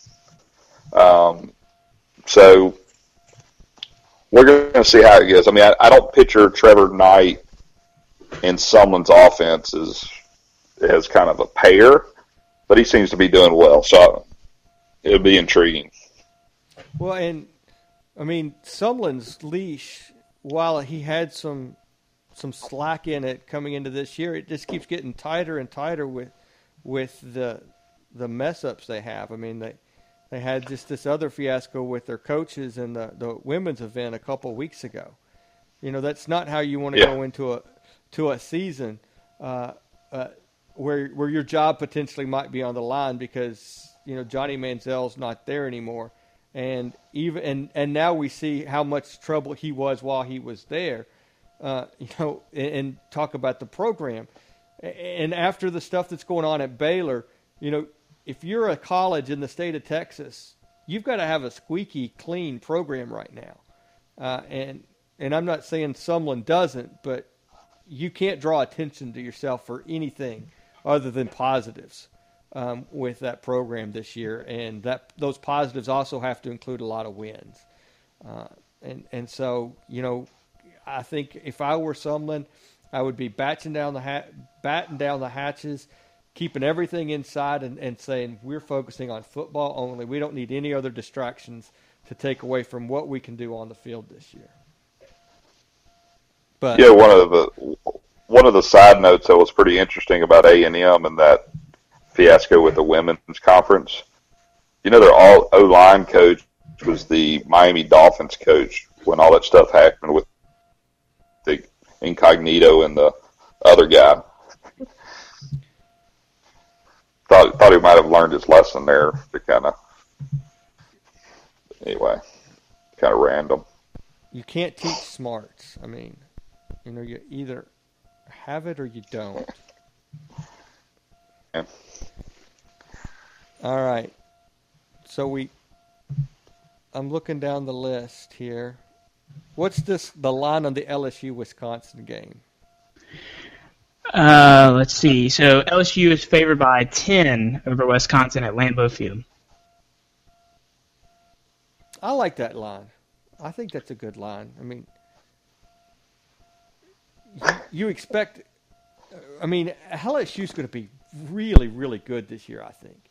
So we're going to see how it goes. I don't picture Trevor Knight and Sumlin's offense as kind of a pair, but he seems to be doing well, so it'll be intriguing. Well, and Sumlin's leash, while he had some slack in it coming into this year, it just keeps getting tighter and tighter with the mess ups they have. They had just this other fiasco with their coaches in the women's event a couple of weeks ago. You know, that's not how you want to go into a season where your job potentially might be on the line because, you know, Johnny Manziel's not there anymore. And now we see how much trouble he was while he was there. You know, and talk about the program. And after the stuff that's going on at Baylor, you know, if you're a college in the state of Texas, you've got to have a squeaky clean program right now. And I'm not saying Sumlin doesn't, but you can't draw attention to yourself for anything other than positives with that program this year. And those positives also have to include a lot of wins. And so, you know, I think if I were Sumlin, I would be batting down the hatches, keeping everything inside and saying we're focusing on football only. We don't need any other distractions to take away from what we can do on the field this year. But yeah, one of the side notes that was pretty interesting about A&M and that fiasco with the women's conference, you know, their all O-line coach was the Miami Dolphins coach when all that stuff happened with the Incognito and the other guy. Thought he might have learned his lesson there to kind of random. You can't teach smarts. I mean, you know, you either have it or you don't. Yeah. All right. So I'm looking down the list here. What's the line on the LSU-Wisconsin game? Let's see. So LSU is favored by 10 over Wisconsin at Lambeau Field. I like that line. I think that's a good line. I mean, you expect – I mean, LSU's going to be really, really good this year, I think.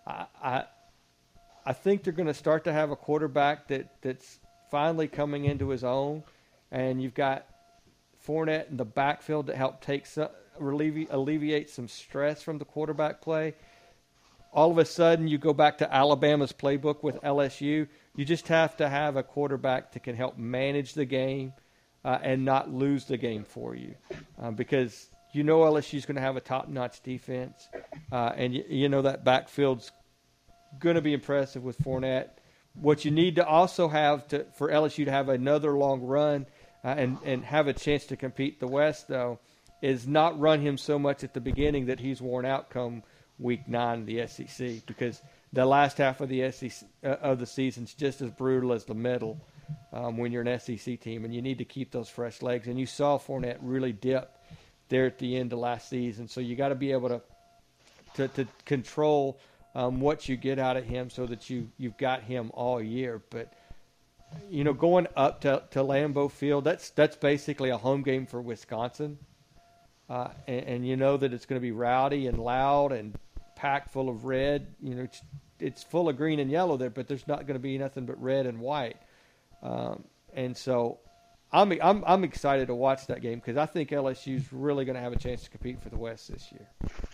I think they're going to start to have a quarterback that's finally coming into his own, and you've got Fournette in the backfield to help alleviate some stress from the quarterback play. All of a sudden, you go back to Alabama's playbook with LSU. You just have to have a quarterback that can help manage the game and not lose the game for you, because you know LSU's going to have a top-notch defense, and you know that backfield's going to be impressive with Fournette. What you need to also have for LSU to have another long run and have a chance to compete the West, though, is not run him so much at the beginning that he's worn out come Week 9 of the SEC, because the last half of the SEC of the season is just as brutal as the middle when you're an SEC team, and you need to keep those fresh legs. And you saw Fournette really dip there at the end of last season, so you got to be able to control what you get out of him so that you've got him all year. But you know, going up to Lambeau Field, that's basically a home game for Wisconsin, and you know that it's going to be rowdy and loud and packed full of red. You know, it's full of green and yellow there, but there's not going to be nothing but red and white. And so I'm excited to watch that game because I think LSU's really going to have a chance to compete for the West this year.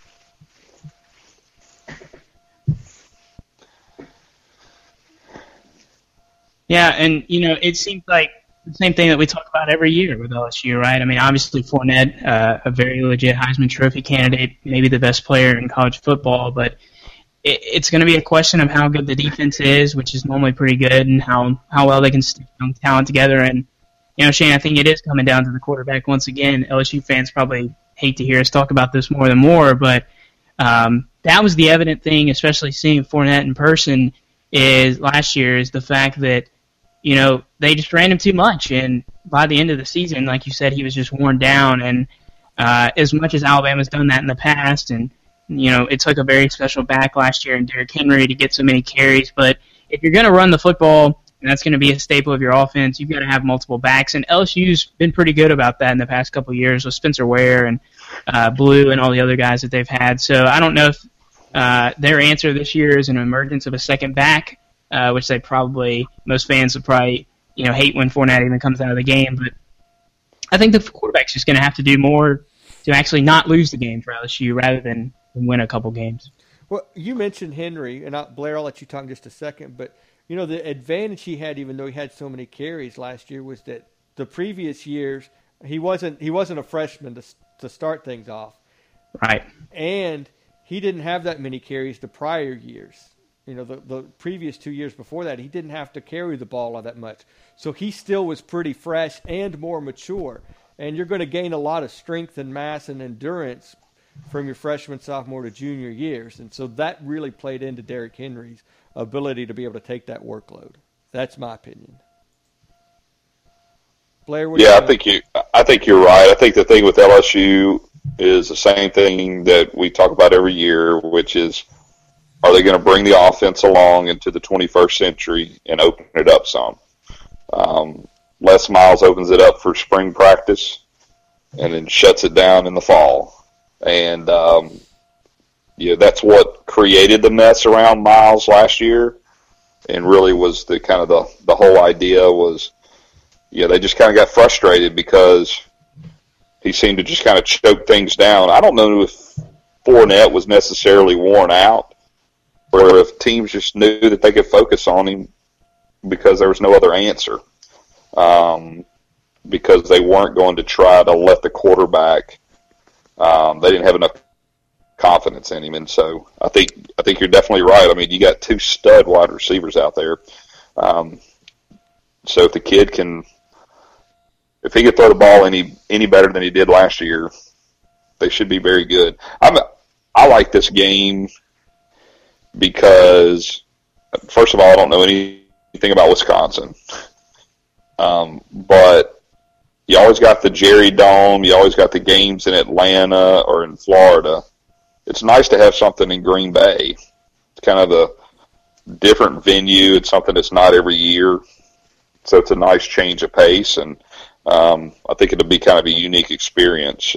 Yeah, and, you know, it seems like the same thing that we talk about every year with LSU, right? I mean, obviously Fournette, a very legit Heisman Trophy candidate, maybe the best player in college football, but it's going to be a question of how good the defense is, which is normally pretty good, and how well they can stick young talent together. And, you know, Shane, I think it is coming down to the quarterback once again. LSU fans probably hate to hear us talk about this more than more, but that was the evident thing, especially seeing Fournette in person last year, is the fact that, you know, they just ran him too much, and by the end of the season, like you said, he was just worn down. And as much as Alabama's done that in the past, and you know, it took a very special back last year in Derrick Henry to get so many carries. But if you're going to run the football, and that's going to be a staple of your offense, you've got to have multiple backs. And LSU's been pretty good about that in the past couple of years with Spencer Ware and Blue and all the other guys that they've had. So I don't know if their answer this year is an emergence of a second back, which most fans would probably, you know, hate when Fournette even comes out of the game. But I think the quarterback's just going to have to do more to actually not lose the game for LSU rather than win a couple games. Well, you mentioned Henry, and Blair, I'll let you talk in just a second, but the advantage he had, even though he had so many carries last year, was that the previous years he wasn't a freshman to start things off, right? And he didn't have that many carries the prior years. The previous 2 years before that, he didn't have to carry the ball all that much, so he still was pretty fresh and more mature. And you're going to gain a lot of strength and mass and endurance from your freshman, sophomore to junior years. And so that really played into Derrick Henry's ability to be able to take that workload. That's my opinion. Blair, I think you're right. I think the thing with LSU is the same thing that we talk about every year, which is, are they going to bring the offense along into the 21st century and open it up some? Les Miles opens it up for spring practice and then shuts it down in the fall. And, that's what created the mess around Miles last year, and really was the kind of the whole idea was, they just kind of got frustrated because he seemed to just kind of choke things down. I don't know if Fournette was necessarily worn out, or if teams just knew that they could focus on him because there was no other answer, because they weren't going to try to let the quarterback. They didn't have enough confidence in him, and so I think you're definitely right. I mean, you got two stud wide receivers out there. So if the kid if he could throw the ball any better than he did last year, they should be very good. I like this game because, first of all, I don't know anything about Wisconsin, but you always got the Jerry Dome. You always got the games in Atlanta or in Florida. It's nice to have something in Green Bay. It's kind of a different venue. It's something that's not every year. So it's a nice change of pace, and I think it'll be kind of a unique experience,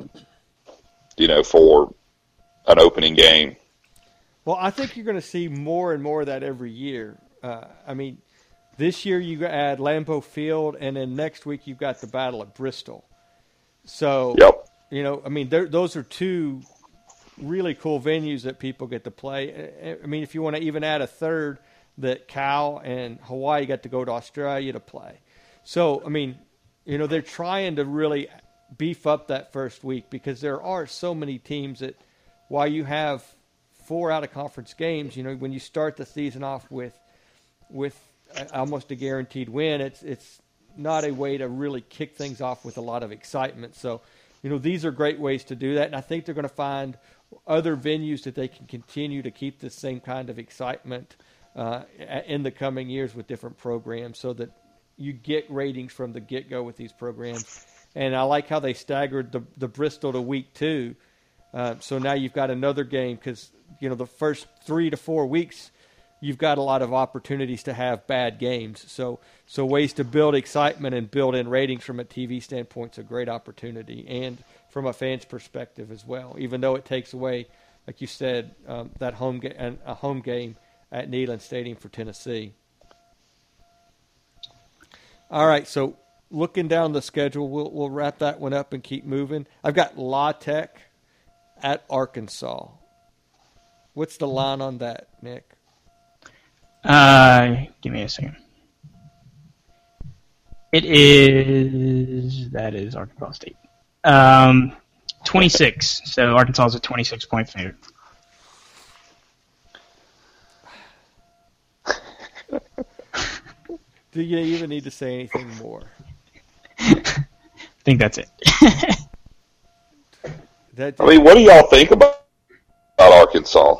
for an opening game. Well, I think you're going to see more and more of that every year. This year you add Lambeau Field, and then next week you've got the Battle of Bristol. So, yep. Those are two really cool venues that people get to play. If you want to even add a third, that Cal and Hawaii got to go to Australia to play. So, they're trying to really beef up that first week because there are so many teams that while you have 4 out-of-conference games, when you start the season off with almost a guaranteed win, it's not a way to really kick things off with a lot of excitement. So, these are great ways to do that, and I think they're going to find other venues that they can continue to keep the same kind of excitement in the coming years with different programs so that you get ratings from the get-go with these programs. And I like how they staggered the Bristol to week 2. So now you've got another game because, the first 3 to 4 weeks, you've got a lot of opportunities to have bad games. So ways to build excitement and build in ratings from a TV standpoint is a great opportunity, and from a fan's perspective as well, even though it takes away, like you said, that home game at Neyland Stadium for Tennessee. All right, so looking down the schedule, we'll wrap that one up and keep moving. I've got La Tech at Arkansas. What's the line on that, Nick? Give me a second. That is Arkansas State. 26. So Arkansas is a 26-point favorite. Do you even need to say anything more? I think that's it. What do y'all think about Arkansas?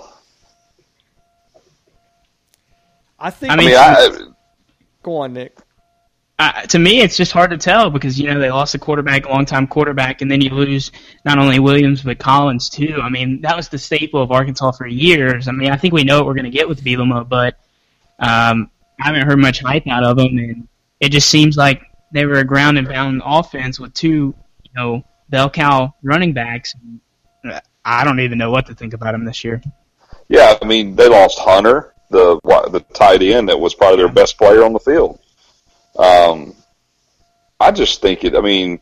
Go on, Nick. To me, it's just hard to tell because, they lost a long-time quarterback, and then you lose not only Williams but Collins, too. That was the staple of Arkansas for years. I think we know what we're going to get with Bielema, but I haven't heard much hype out of them, and it just seems like they were a ground-and-pound offense with 2, bell cow running backs. I don't even know what to think about them this year. Yeah, they lost Hunter, the tight end that was probably their best player on the field. I just think they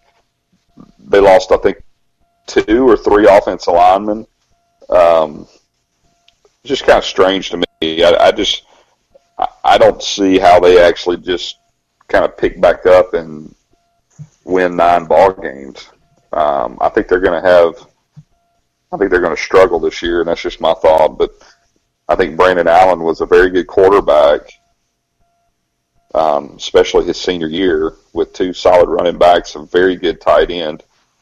lost, I think, 2 or 3 offensive linemen. just kind of strange to me. I don't see how they actually just kind of pick back up and win 9 ball games. I think they're going to struggle this year, and that's just my thought. But I think Brandon Allen was a very good quarterback, especially his senior year, with 2 solid running backs, a very good tight end.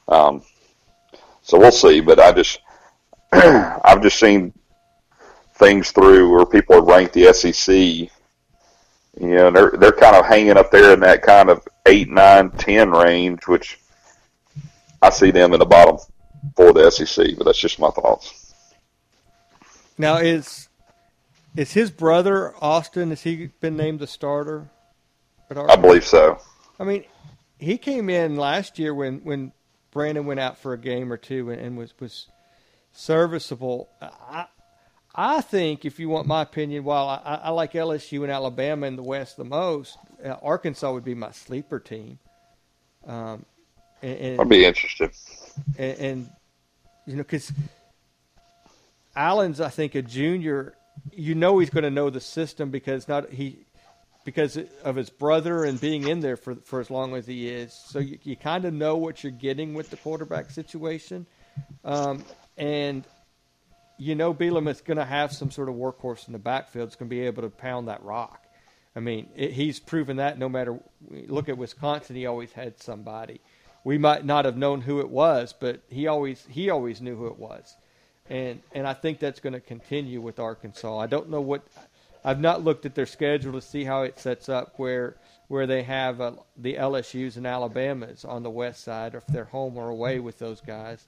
So we'll see. But I've just seen things through where people have ranked the SEC. And they're kind of hanging up there in that kind of 8, 9, 10 range, which I see them in the bottom 4 of the SEC. But that's just my thoughts. Now, is his brother Austin? Has he been named the starter at Arkansas? I believe so. I mean, he came in last year when Brandon went out for a game or two and was serviceable. I think, if you want my opinion, while I like LSU and Alabama in the West the most, Arkansas would be my sleeper team. I'd be interested. And because Allen's, I think, a junior. He's going to know the system because of his brother and being in there for as long as he is. So you kind of know what you're getting with the quarterback situation. And Bielema is going to have some sort of workhorse in the backfield that's going to be able to pound that rock. I mean, he's proven that no matter – look at Wisconsin, he always had somebody. We might not have known who it was, but he always knew who it was. And I think that's going to continue with Arkansas. I don't know I've not looked at their schedule to see how it sets up where they have the LSUs and Alabamas on the west side, or if they're home or away with those guys.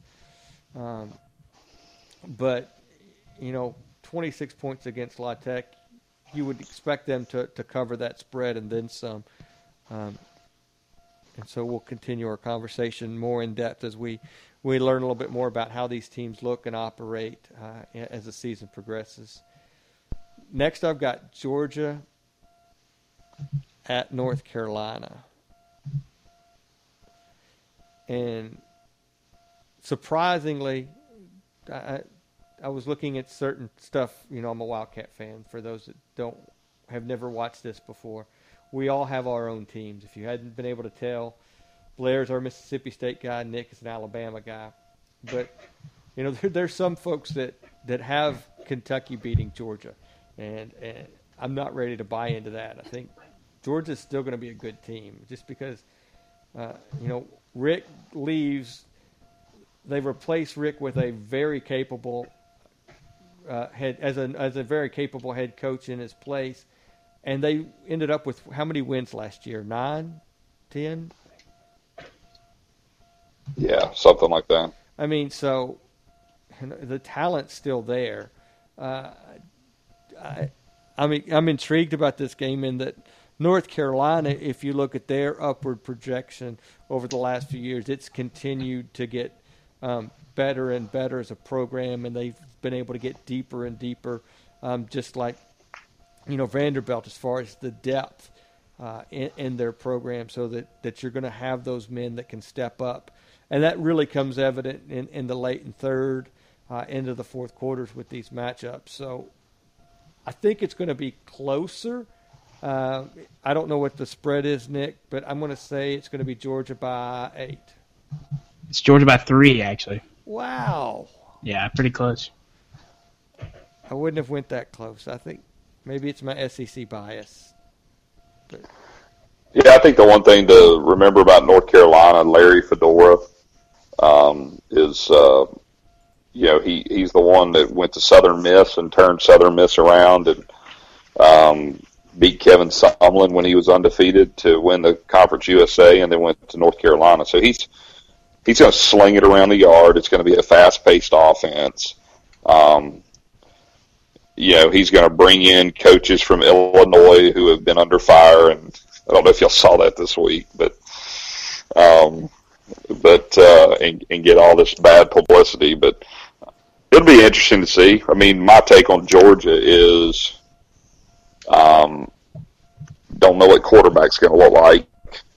But 26 points against La Tech, you would expect them to cover that spread and then some. And so we'll continue our conversation more in depth as we learn a little bit more about how these teams look and operate as the season progresses. Next, I've got Georgia at North Carolina. And surprisingly, I was looking at certain stuff. I'm a Wildcat fan. For those that have never watched this before, we all have our own teams. If you hadn't been able to tell, Blair's our Mississippi State guy. Nick is an Alabama guy. But there's some folks that have Kentucky beating Georgia, and I'm not ready to buy into that. I think Georgia's still going to be a good team just because Rick leaves. They replace Rick with a very capable as a very capable head coach in his place, and they ended up with how many wins last year? 9, 10? Yeah, something like that. I mean, so the talent's still there. I'm intrigued about this game in that North Carolina, if you look at their upward projection over the last few years, it's continued to get better and better as a program, and they've been able to get deeper and deeper, just like Vanderbilt as far as the depth in their program, so that you're going to have those men that can step up. And that really comes evident in the late and third, into the fourth quarters with these matchups. So I think it's going to be closer. I don't know what the spread is, Nick, but I'm going to say it's going to be Georgia by 8. It's Georgia by 3, actually. Wow. Yeah, pretty close. I wouldn't have went that close. I think maybe it's my SEC bias. But. Yeah, I think the one thing to remember about North Carolina, Larry Fedora, is he's the one that went to Southern Miss and turned Southern Miss around and beat Kevin Sumlin when he was undefeated to win the Conference USA, and then went to North Carolina. So he's going to sling it around the yard. It's going to be a fast-paced offense. He's going to bring in coaches from Illinois who have been under fire, and I don't know if y'all saw that this week, but get all this bad publicity. But it'll be interesting to see. I mean, my take on Georgia is don't know what quarterback's going to look like,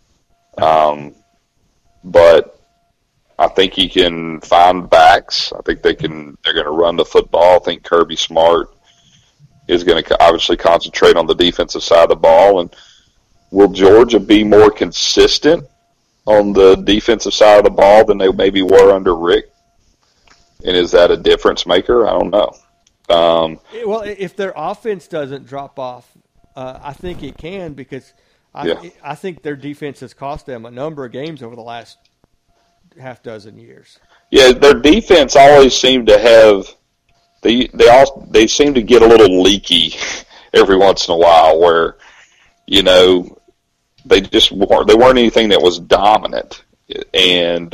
but I think he can find backs. I think they're going to run the football. I think Kirby Smart is going to obviously concentrate on the defensive side of the ball. And will Georgia be more consistent on the defensive side of the ball than they maybe were under Rick? And is that a difference maker? I don't know. Well, if their offense doesn't drop off, I think it can, because I think their defense has cost them a number of games over the last half dozen years. Yeah, their defense always seemed to have they seem to get a little leaky every once in a while, where they weren't anything that was dominant, and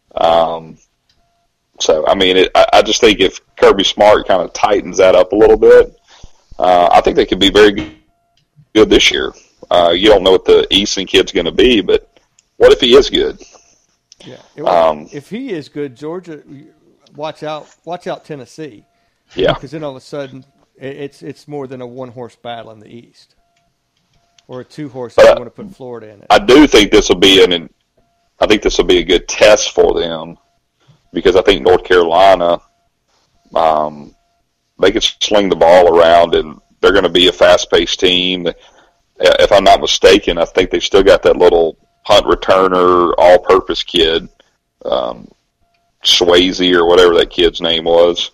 so I mean I just think if Kirby Smart kind of tightens that up a little bit, I think they could be very good this year. You don't know what the Easton kid's going to be, but what if he is good? Yeah, if he is good, Georgia, watch out Tennessee. Yeah, because then all of a sudden it's more than a one-horse battle in the East, or a two-horse. If you want to put Florida in it. I do think this will be a good test for them, because I think North Carolina, they can sling the ball around, and they're going to be a fast-paced team. If I'm not mistaken, I think they still got that little punt returner, all-purpose kid, Swayze or whatever that kid's name was.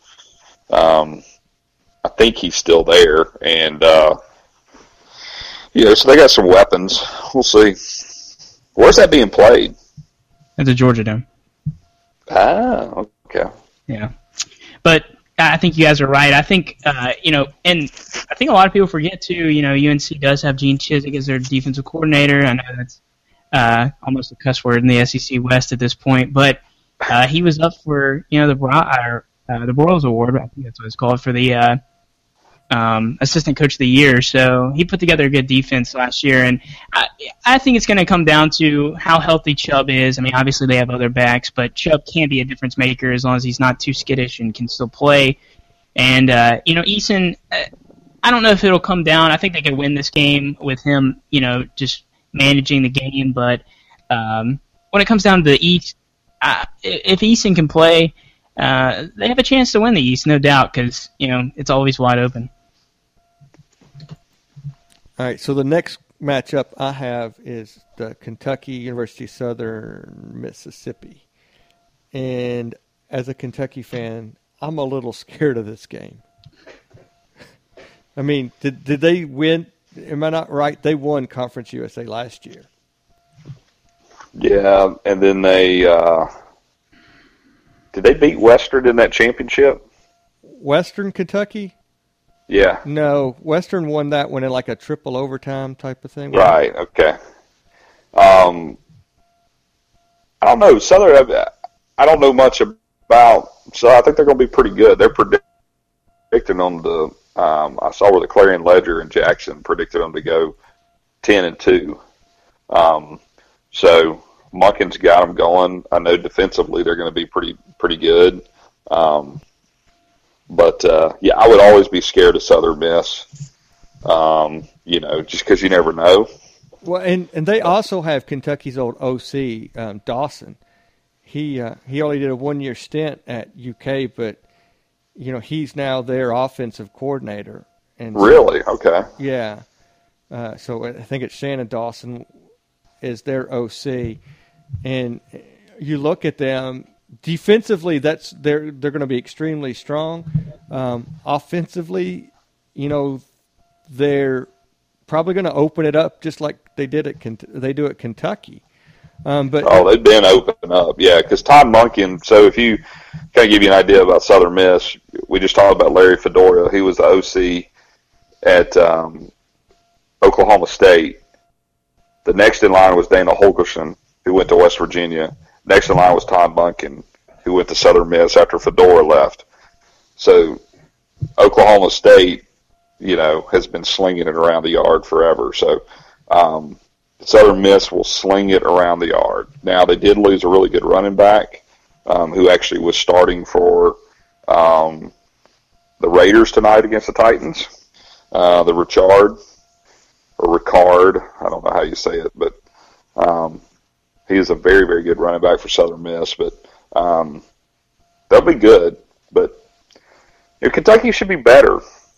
I think he's still there, and so they got some weapons. We'll see. Where's that being played? At the Georgia Dome. Ah, okay. Yeah, but I think you guys are right. I think and I think a lot of people forget too. UNC does have Gene Chizik as their defensive coordinator. I know that's almost a cuss word in the SEC West at this point, but he was up for the Broyles Award. I think that's what it's called, for the assistant coach of the year. So he put together a good defense last year, and I think it's going to come down to how healthy Chubb is. I mean, obviously they have other backs, but Chubb can be a difference maker as long as he's not too skittish and can still play. And Eason, I don't know if it'll come down. I think they could win this game with him, just managing the game. But when it comes down to the East, if Eason can play, they have a chance to win the East, no doubt, because it's always wide open. All right, so the next matchup I have is the Kentucky University Southern Mississippi. And as a Kentucky fan, I'm a little scared of this game. I mean, did they win? Am I not right? They won Conference USA last year. Yeah, and then they did they beat Western in that championship? Western Kentucky? Yeah. No, Western won that one in like a triple overtime type of thing. Right. Okay. I don't know. Southern. I don't know much about. So I think they're going to be pretty good. They're predicting them to. I saw where the Clarion Ledger in Jackson predicted them to go 10-2. So Monken's got them going. I know defensively they're going to be pretty good. But I would always be scared of Southern Miss. Just because you never know. Well, and they also have Kentucky's old OC, Dawson. He only did a 1-year stint at UK, but he's now their offensive coordinator. And really? Okay. Yeah. So I think it's Shannon Dawson is their OC, and you look at them defensively. They're going to be extremely strong. Offensively, they're probably going to open it up just like they do at Kentucky. They've been open up, yeah. Because Todd Monken. So if you kind of give you an idea about Southern Miss, we just talked about Larry Fedora. He was the OC at Oklahoma State. The next in line was Dana Holgerson, who went to West Virginia. Next in line was Todd Monken, who went to Southern Miss after Fedora left. So Oklahoma State, has been slinging it around the yard forever. So Southern Miss will sling it around the yard. Now, they did lose a really good running back who actually was starting for the Raiders tonight against the Titans, the Ricard, I don't know how you say it, but he is a very, very good running back for Southern Miss. But they'll be good. But Kentucky should be better.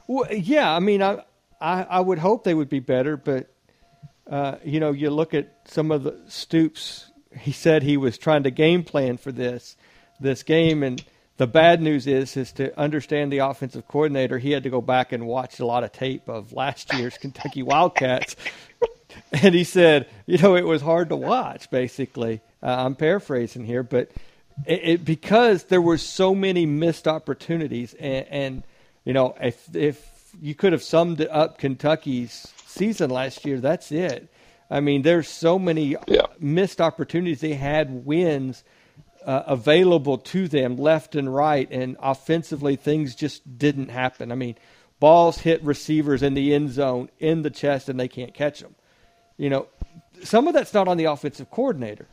Well, yeah, I mean, I would hope they would be better, but you look at some of the Stoops. He said he was trying to game plan for this game, and the bad news is to understand the offensive coordinator, he had to go back and watch a lot of tape of last year's Kentucky Wildcats, and he said, it was hard to watch. Basically, I'm paraphrasing here, but because there were so many missed opportunities, and if you could have summed up Kentucky's season last year, that's it. I mean, there's so many missed opportunities. They had wins available to them left and right, and offensively things just didn't happen. I mean, balls hit receivers in the end zone, in the chest, and they can't catch them. Some of that's not on the offensive coordinator.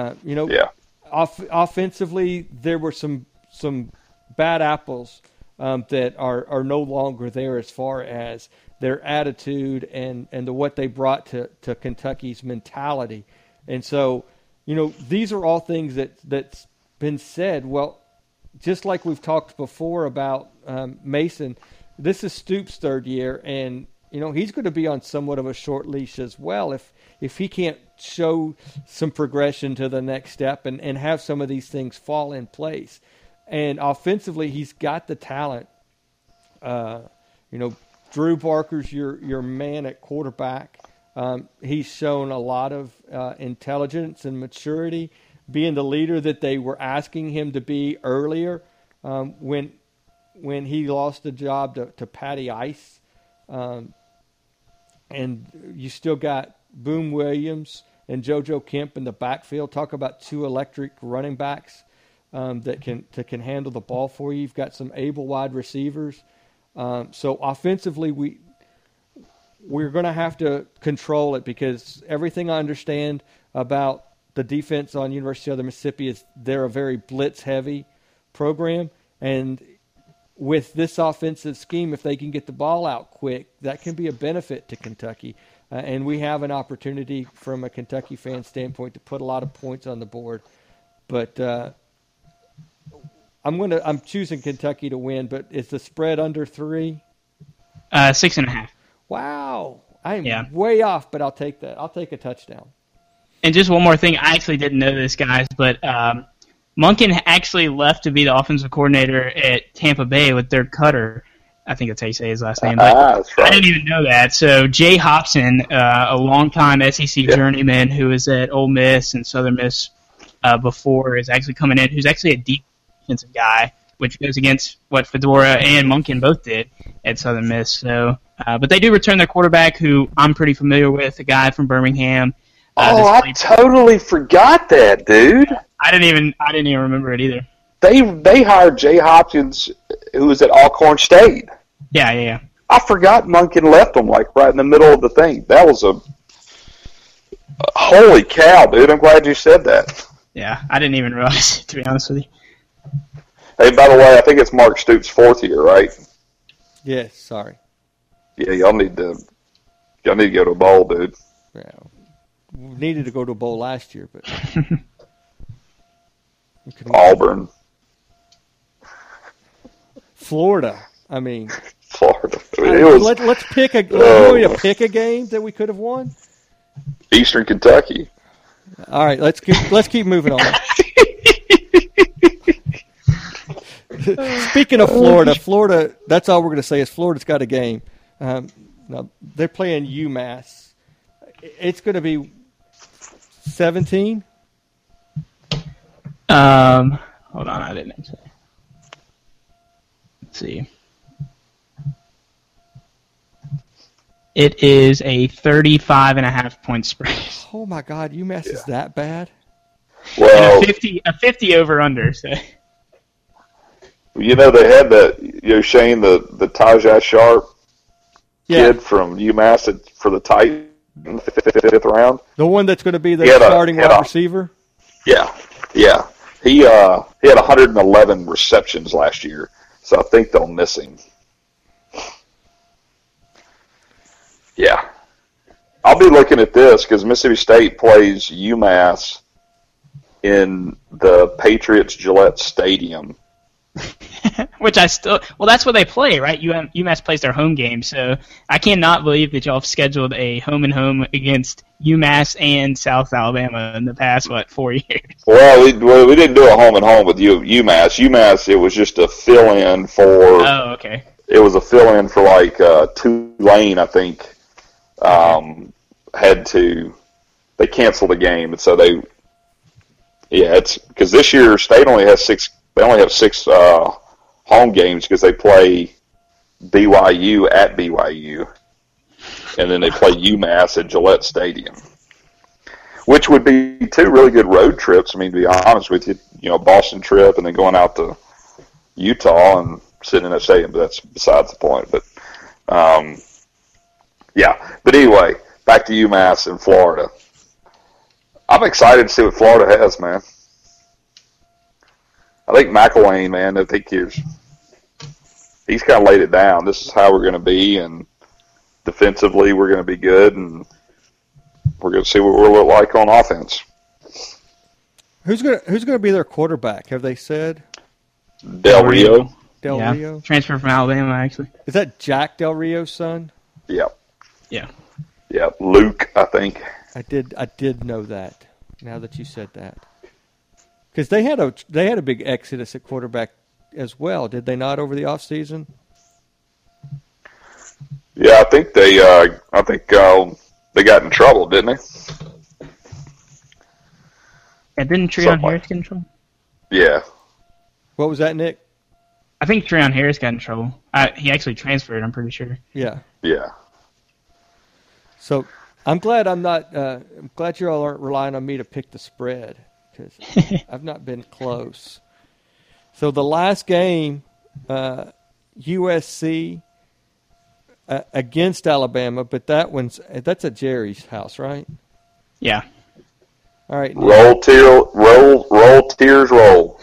Offensively, there were some bad apples that are no longer there as far as their attitude and what they brought to Kentucky's mentality. And so, these are all things that's been said. Well, just like we've talked before about Mason, this is Stoops' third year, and he's going to be on somewhat of a short leash as well if he can't show some progression to the next step and have some of these things fall in place. And offensively, he's got the talent. Drew Barker's your man at quarterback. He's shown a lot of intelligence and maturity, being the leader that they were asking him to be earlier when he lost the job to Patty Ice. And you still got Boom Williams and JoJo Kemp in the backfield. Talk about two electric running backs that can handle the ball for you. You've got some able wide receivers. So offensively, we're going to have to control it, because everything I understand about the defense on University of Southern Mississippi is they're a very blitz-heavy program, and with this offensive scheme, if they can get the ball out quick, that can be a benefit to Kentucky. And we have an opportunity from a Kentucky fan standpoint to put a lot of points on the board. But I'm choosing Kentucky to win, but is the spread under 3? 6.5. Wow. I'm way off, but I'll take that. I'll take a touchdown. And just one more thing. I actually didn't know this, guys, but Monken actually left to be the offensive coordinator at Tampa Bay with Dirk Cutter. I think that's how you say his last name. But that's right. I didn't even know that. So Jay Hopson, a longtime SEC journeyman who was at Ole Miss and Southern Miss before, is actually coming in, who's actually a deep defensive guy, which goes against what Fedora and Monken both did at Southern Miss. So, but they do return their quarterback, who I'm pretty familiar with, a guy from Birmingham. I totally forgot that, dude. I didn't even remember it either. They hired Jay Hopkins, who was at Alcorn State. Yeah. I forgot Monken left them right in the middle of the thing. That was holy cow, dude! I'm glad you said that. Yeah, I didn't even realize it, to be honest with you. Hey, by the way, I think it's Mark Stoops' 4th year, right? Yes. Sorry. Yeah, y'all need to go to a bowl, dude. Yeah, we needed to go to a bowl last year, but Auburn, Florida. I mean, Florida. Let's pick a. You pick a game that we could have won. Eastern Kentucky. All right, let's keep moving on. Speaking of Florida, that's all we're going to say is Florida's got a game. Now they're playing UMass. It's going to be 17. Hold on, I didn't say. Let's see. It is a 35.5-point spread. Oh my God, UMass is that bad? Well, and a 50 over under. So. They had that Shane, the Tajai Sharp kid from UMass for the Titans in the 5th round. The one that's going to be the starting wide receiver. Yeah. He had 111 receptions last year, so I think they'll miss him. Yeah. I'll be looking at this because Mississippi State plays UMass in the Patriots Gillette Stadium Which that's what they play, right? UMass plays their home game, so I cannot believe that y'all have scheduled a home and home against UMass and South Alabama in the past 4 years. Well, we didn't do a home and home with UMass. UMass, it was just a fill-in for. Oh, okay. It was a fill-in for like Tulane, I think. They canceled the game, and so it's because this year State only has six. They only have six home games because they play BYU at BYU, and then they play UMass at Gillette Stadium, which would be two really good road trips. I mean, to be honest with you, Boston trip and then going out to Utah and sitting in that stadium, but that's besides the point. But, But anyway, back to UMass in Florida. I'm excited to see what Florida has, man. I think McElwain, man, he's kind of laid it down. This is how we're going to be, and defensively we're going to be good, and we're going to see what we'll look like on offense. Who's going to be their quarterback? Have they said? Del Rio. Del Rio? Transfer from Alabama, actually. Is that Jack Del Rio's son? Yep. Yeah. Yep. Luke, I think. I did know that. Now that you said that, because they had a big exodus at quarterback as well, did they not, over the off season? Yeah, I think they got in trouble, didn't they? Yeah, didn't Treon Harris get in trouble? Yeah. What was that, Nick? I think Treon Harris got in trouble. He actually transferred, I'm pretty sure. Yeah. Yeah. So I'm glad I'm glad you all aren't relying on me to pick the spread, because I've not been close. So the last game, USC against Alabama, but that's at Jerry's house, right? Yeah. All right. Roll tears, roll.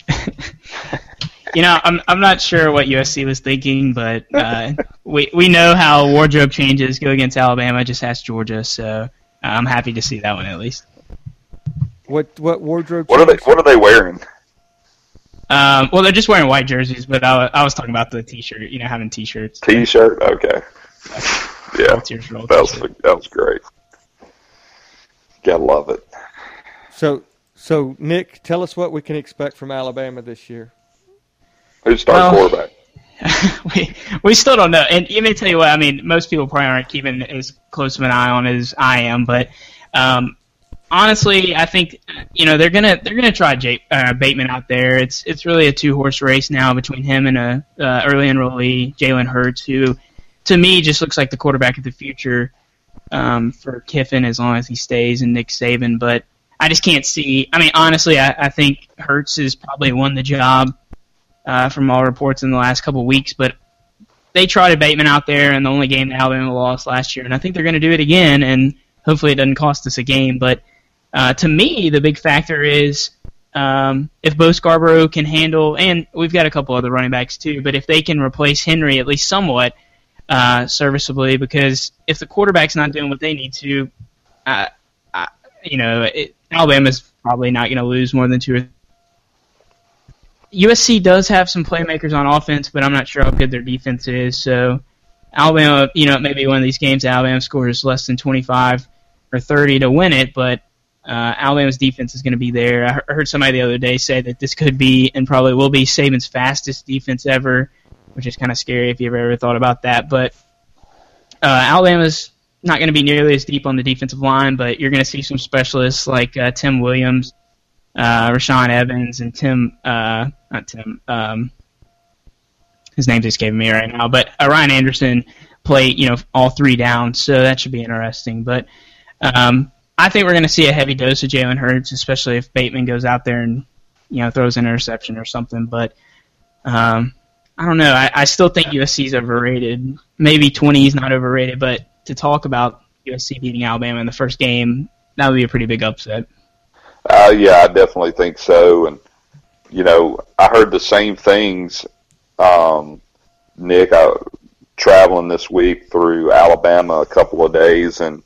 I'm not sure what USC was thinking, but we know how wardrobe changes go against Alabama. Just ask Georgia, so I'm happy to see that one at least. What wardrobe? What are they wearing? Well, they're just wearing white jerseys, but I was talking about the T-shirt. Having T-shirts. T-shirt, okay. Yeah, that was great. Gotta love it. So Nick, tell us what we can expect from Alabama this year. Who's starting quarterback? we still don't know. And let me tell you what, I mean, most people probably aren't keeping as close of an eye on as I am, but honestly, I think they're gonna try Bateman out there. It's really a 2-horse race now between him and a early enrollee, Jalen Hurts, who to me just looks like the quarterback of the future for Kiffin as long as he stays, and Nick Saban. But I just can't see. I mean, honestly, I think Hurts has probably won the job. From all reports in the last couple of weeks, but they tried Bateman out there in the only game that Alabama lost last year, and I think they're going to do it again, and hopefully it doesn't cost us a game. But to me, the big factor is if Bo Scarborough can handle, and we've got a couple other running backs too, but if they can replace Henry at least somewhat serviceably, because if the quarterback's not doing what they need to, Alabama's probably not going to lose more than 2 or USC does have some playmakers on offense, but I'm not sure how good their defense is. So Alabama, it may be one of these games Alabama scores less than 25 or 30 to win it, but Alabama's defense is going to be there. I heard somebody the other day say that this could be and probably will be Saban's fastest defense ever, which is kind of scary if you've ever thought about that. But Alabama's not going to be nearly as deep on the defensive line, but you're going to see some specialists like Tim Williams, Rashaan Evans, and his name's escaping me right now, but Ryan Anderson play, all 3 downs, so that should be interesting. But I think we're going to see a heavy dose of Jalen Hurts, especially if Bateman goes out there and, throws an interception or something. But I don't know. I still think USC is overrated. Maybe 20 is not overrated, but to talk about USC beating Alabama in the first game, that would be a pretty big upset. Yeah, I definitely think so. And, I heard the same things, Nick, traveling this week through Alabama a couple of days, and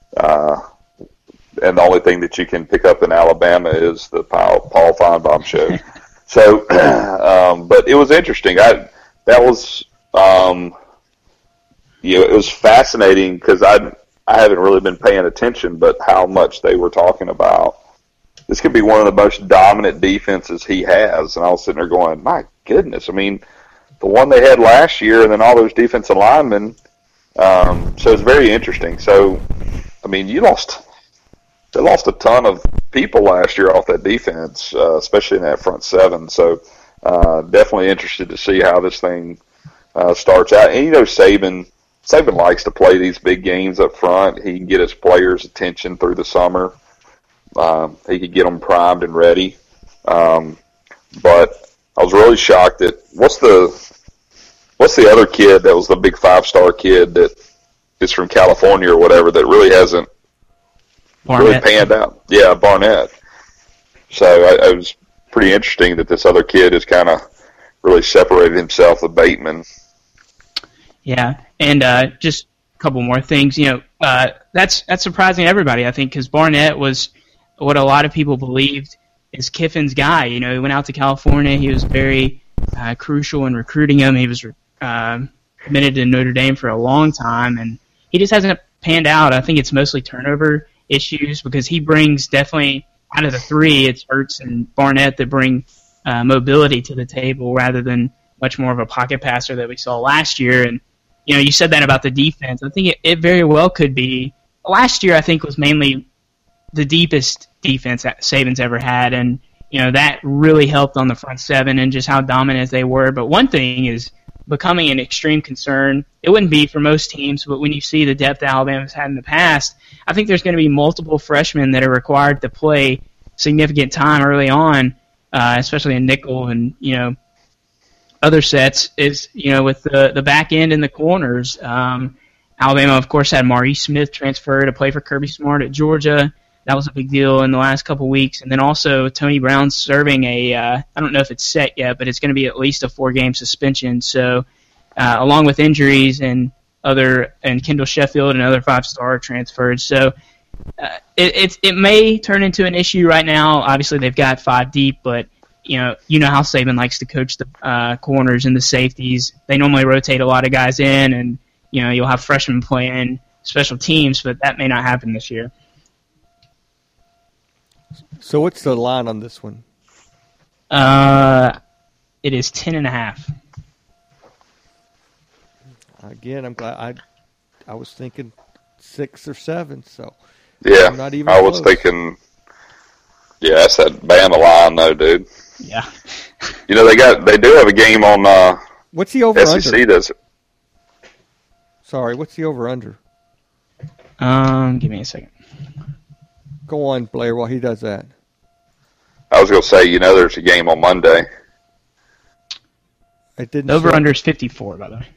the only thing that you can pick up in Alabama is the Paul Feinbaum show. So, but but it was interesting. It was fascinating because I haven't really been paying attention, but how much they were talking about this could be one of the most dominant defenses he has, and I was sitting there going, my goodness, I mean, the one they had last year, and then all those defensive linemen. So it's very interesting. So, I mean, they lost a ton of people last year off that defense, especially in that front seven. So, definitely interested to see how this thing starts out. And Saban likes to play these big games up front. He can get his players' attention through the summer. He could get them primed and ready. But I was really shocked at what's the other kid that was the big 5-star kid that is from California or whatever that really hasn't really panned out? Yeah, Barnett. So it was pretty interesting that this other kid has kind of really separated himself with Bateman. Yeah, and just a couple more things. That's surprising to everybody, I think, because Barnett was what a lot of people believed is Kiffin's guy. He went out to California. He was very crucial in recruiting him. He was committed to Notre Dame for a long time, and he just hasn't panned out. I think it's mostly turnover issues because he brings definitely out of the three, it's Ertz and Barnett that bring mobility to the table rather than much more of a pocket passer that we saw last year. And you said that about the defense. I think it very well could be. Last year, I think, was mainly the deepest defense that Saban's ever had, and that really helped on the front seven and just how dominant they were. But one thing is becoming an extreme concern. It wouldn't be for most teams, but when you see the depth Alabama's had in the past, I think there's going to be multiple freshmen that are required to play significant time early on, especially in nickel and other sets. Is with the back end and the corners. Alabama, of course, had Maurice Smith transfer to play for Kirby Smart at Georgia. That was a big deal in the last couple weeks. And then also Tony Brown's serving I don't know if it's set yet, but it's going to be at least a 4-game suspension. So along with injuries and Kendall Sheffield and other 5-star transfers. So it may turn into an issue right now. Obviously, they've got 5 deep, but you know how Saban likes to coach the corners and the safeties. They normally rotate a lot of guys in, and you'll have freshmen playing special teams, but that may not happen this year. So what's the line on this one? It is 10.5. Again, I'm glad. I was thinking 6 or 7. So yeah, I'm not even I was close. thinking. Yeah, that's that Bama line though, dude. Yeah. They do have a game on. What's the over under? SEC does it. Sorry, what's the over under? Give me a second. Go on, Blair, while he does that. I was going to say, there's a game on Monday. It didn't. Over under is 54, by the way.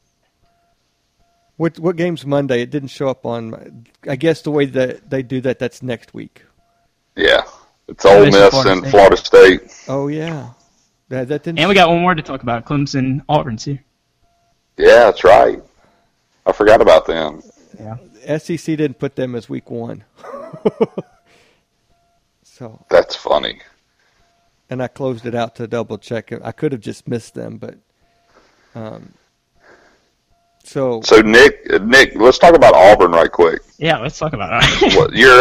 What game's Monday? It didn't show up on. I guess the way that they do that, that's next week. Yeah, it's Ole Miss and Florida State. Oh yeah, that didn't. And we got one more to talk about: Clemson, Auburn too. Yeah, that's right. I forgot about them. Yeah, SEC didn't put them as week 1. So that's funny. And I closed it out to double check it. I could have just missed them, but so Nick, let's talk about Auburn right quick. Yeah, let's talk about it.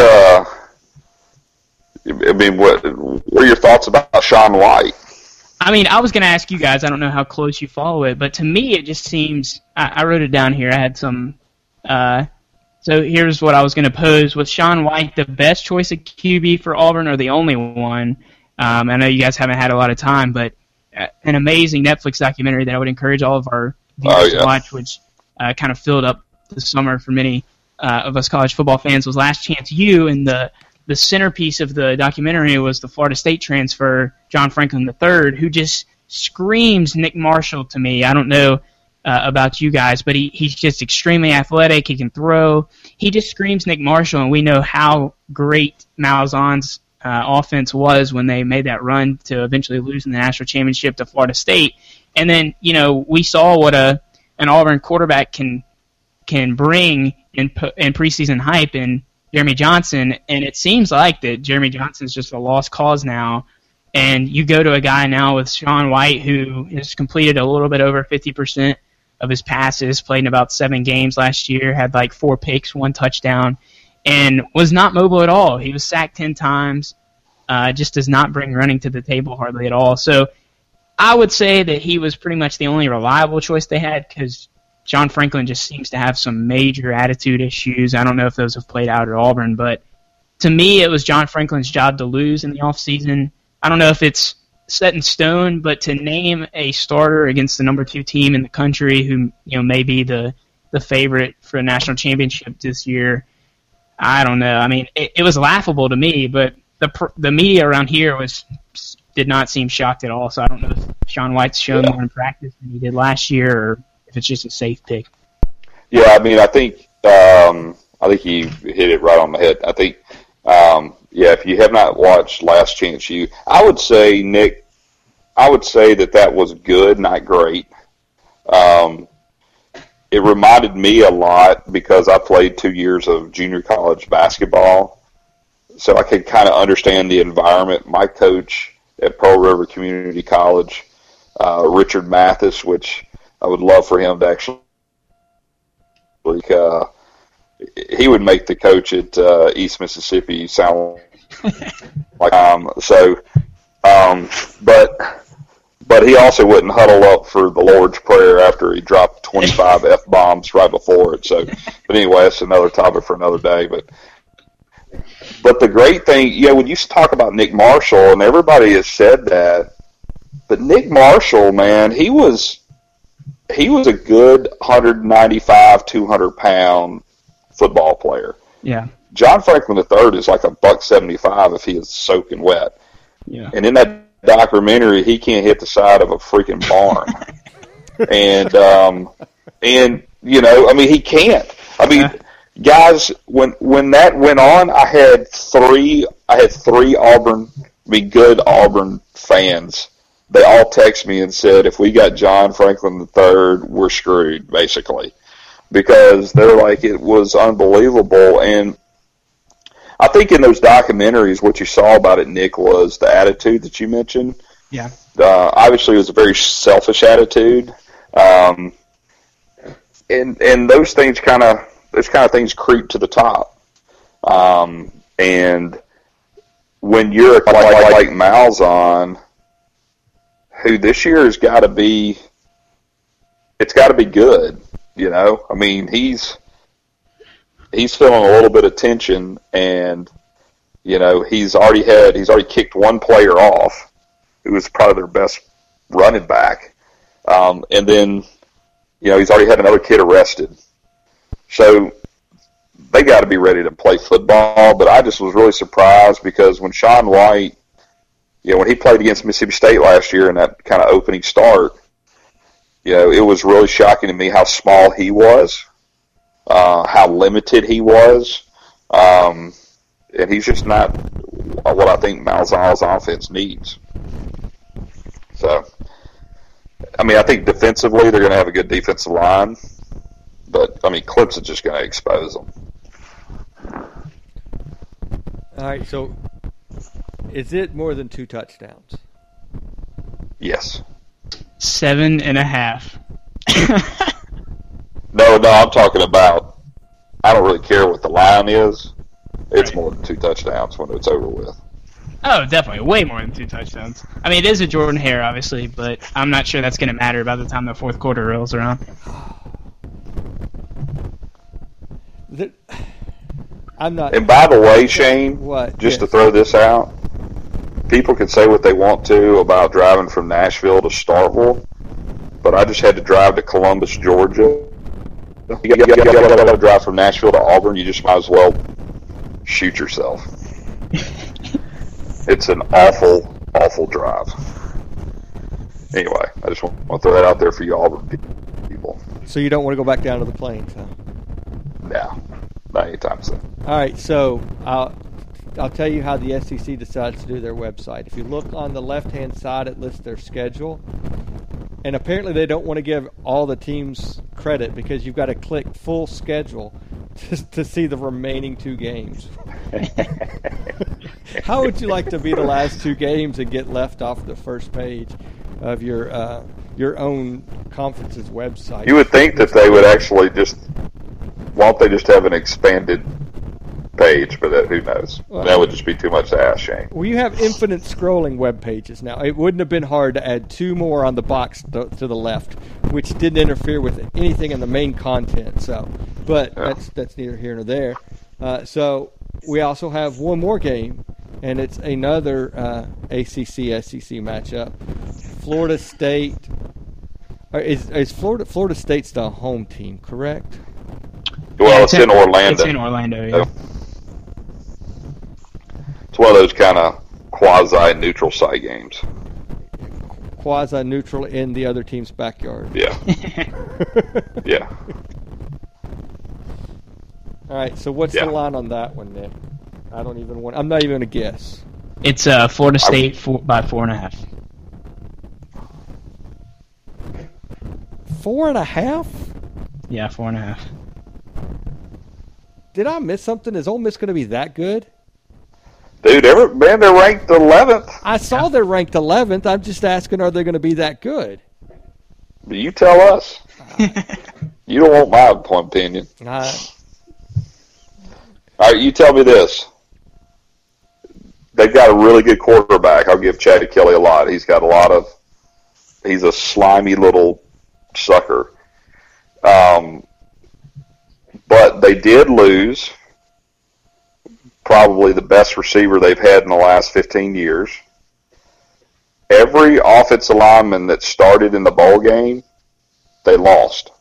What are your thoughts about Sean White? I mean, I was going to ask you guys. I don't know how close you follow it, but to me, it just seems. I wrote it down here. I had some. So here's what I was going to pose. Was Sean White the best choice of QB for Auburn or the only one? I know you guys haven't had a lot of time, but an amazing Netflix documentary that I would encourage all of our viewers to watch, which kind of filled up the summer for many of us college football fans, was Last Chance U, and the centerpiece of the documentary was the Florida State transfer, John Franklin III, who just screams Nick Marshall to me. I don't know about you guys, but he's just extremely athletic. He can throw. He just screams Nick Marshall, and we know how great Malzahn's offense was when they made that run to eventually lose in the national championship to Florida State. And then, we saw what an Auburn quarterback can bring in preseason hype in Jeremy Johnson, and it seems like that Jeremy Johnson's just a lost cause now And you go to a guy now with Sean White who has completed a little bit over 50% of his passes, played in about 7 games last year, had like 4 picks, 1 touchdown, and was not mobile at all. He was sacked 10 times, just does not bring running to the table hardly at all. So I would say that he was pretty much the only reliable choice they had because John Franklin just seems to have some major attitude issues. I don't know if those have played out at Auburn, but to me it was John Franklin's job to lose in the offseason. I don't know if it's set in stone, but to name a starter against the number 2 team in the country who may be the favorite for a national championship this year, I don't know. I mean, it was laughable to me, but the media around here did not seem shocked at all. So I don't know if Sean White's shown more in practice than he did last year, or if it's just a safe pick. Yeah, I mean, I think you hit it right on the head. I think. If you have not watched Last Chance U, I would say, Nick, that was good, not great. It reminded me a lot because I played 2 years of junior college basketball, so I could kind of understand the environment. My coach at Pearl River Community College, Richard Mathis, which I would love for him to actually he would make the coach at East Mississippi sound like but he also wouldn't huddle up for the Lord's Prayer after he dropped 25 F-bombs right before it. So, but anyway, that's another topic for another day. But the great thing, when you talk about Nick Marshall, and everybody has said that, but Nick Marshall, man, he was a good 195, 200-pound football player. Yeah. John Franklin III is like $175 if he is soaking wet. Yeah. And in that documentary, he can't hit the side of a freaking barn. and he can't. I mean, guys, when that went on, I had three Auburn, good Auburn fans. They all texted me and said, if we got John Franklin III, we're screwed, basically. Because they're like, it was unbelievable. And I think in those documentaries, what you saw about it, Nick, was the attitude that you mentioned. Yeah. Obviously, it was a very selfish attitude. And those things those kind of things creep to the top. And when you're like Malzahn, who this year has got to be, it's got to be good. I mean, he's feeling a little bit of tension, and he's already kicked one player off, who was probably their best running back, and then he's already had another kid arrested. So they got to be ready to play football. But I just was really surprised because when Sean White, when he played against Mississippi State last year in that kind of opening start, it was really shocking to me how small he was, how limited he was, and he's just not what I think Malzahn's offense needs. So, I mean, I think defensively they're going to have a good defensive line, but, I mean, Clemson's just going to expose them. All right, so is it more than 2 touchdowns? Yes. 7.5. No, I'm talking about, I don't really care what the line is. It's more than 2 touchdowns when it's over with. Oh, definitely. Way more than 2 touchdowns. I mean, it is a Jordan Hare, obviously, but I'm not sure that's going to matter by the time the fourth quarter rolls around. I'm not. And by the way, Shane, to throw this out, people can say what they want to about driving from Nashville to Starkville, but I just had to drive to Columbus, Georgia. You got to drive from Nashville to Auburn. You just might as well shoot yourself. It's an awful, awful drive. Anyway, I just want to throw that out there for you Auburn people. So you don't want to go back down to the Plains, huh? No, not anytime soon. All right, so I'll tell you how the SEC decides to do their website. If you look on the left-hand side, it lists their schedule. And apparently they don't want to give all the teams credit because you've got to click full schedule to see the remaining 2 games. How would you like to be the last two games and get left off the first page of your own conference's website? You would think that they would actually just, why don't they just have an expanded page? But who knows? Well, that would just be too much to ask, Shane. Well, you have infinite scrolling web pages now. It wouldn't have been hard to add two more on the box to the left, which didn't interfere with anything in the main content. So, but yeah. That's neither here nor there. So we also have one more game, and it's another ACC-SEC matchup. Florida State. Is Florida State's the home team, correct? Well, it's in Orlando. It's in Orlando, yeah. It's one of those kind of quasi-neutral site games. Quasi-neutral in the other team's backyard. Yeah. Yeah. All right, so what's the line on that one, Nick? I'm not even going to guess. It's Florida State by 4.5. 4.5? Yeah, 4.5. Did I miss something? Is Ole Miss going to be that good? Dude, they're ranked 11th. I saw they're ranked 11th. I'm just asking, are they going to be that good? You tell us. You don't want my opinion. All right, you tell me this. They've got a really good quarterback. I'll give Chad Kelly a lot. He's a slimy little sucker. But they did lose probably the best receiver they've had in the last 15 years. Every offensive lineman that started in the bowl game, they lost.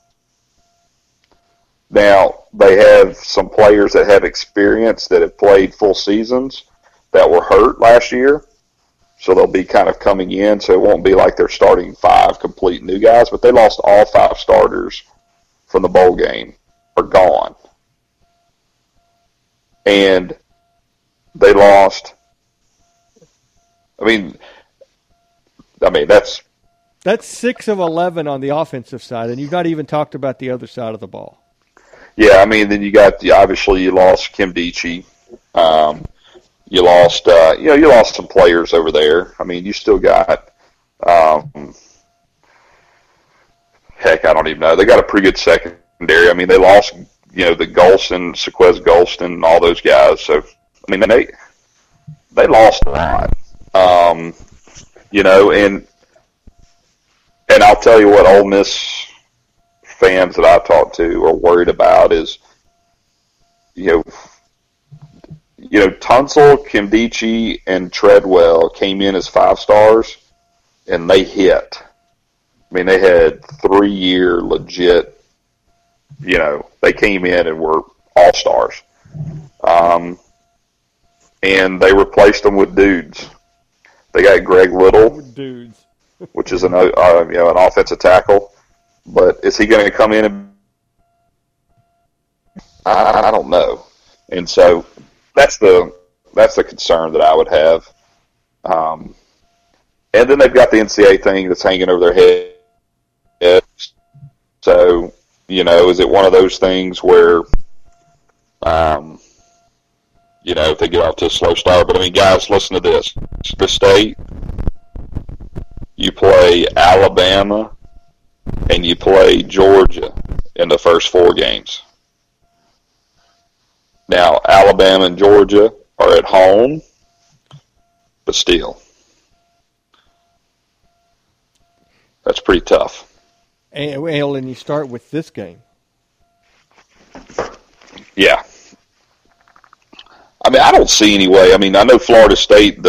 Now, they have some players that have experience that have played full seasons that were hurt last year. So they'll be kind of coming in, so it won't be like they're starting 5 complete new guys, but they lost all 5 starters from the bowl game are gone. And they lost. I mean that's 6 of 11 on the offensive side, and you've not even talked about the other side of the ball. Yeah, I mean, then you got obviously you lost Kim Dichie. You lost you lost some players over there. I mean, you still got heck, I don't even know. They got a pretty good secondary. I mean, they lost the Golston, Sequez Golston, and all those guys. So I mean, they lost a lot. And I'll tell you what Ole Miss fans that I talk to are worried about is, Tunsil, Kimdichie, and Treadwell came in as 5 stars, and they hit. I mean, they had 3-year legit, they came in and were all-stars. And they replaced them with dudes. They got Greg Little, dudes, which is an offensive tackle. But is he going to come in and I don't know. And so that's the concern that I would have. And then they've got the NCAA thing that's hanging over their head. So, is it one of those things where, if they get off to a slow start? But, I mean, guys, listen to this. The State, you play Alabama, and you play Georgia in the first 4 games. Now, Alabama and Georgia are at home, but still. That's pretty tough. And you start with this game. Yeah. I mean, I don't see any way. I mean, I know Florida State,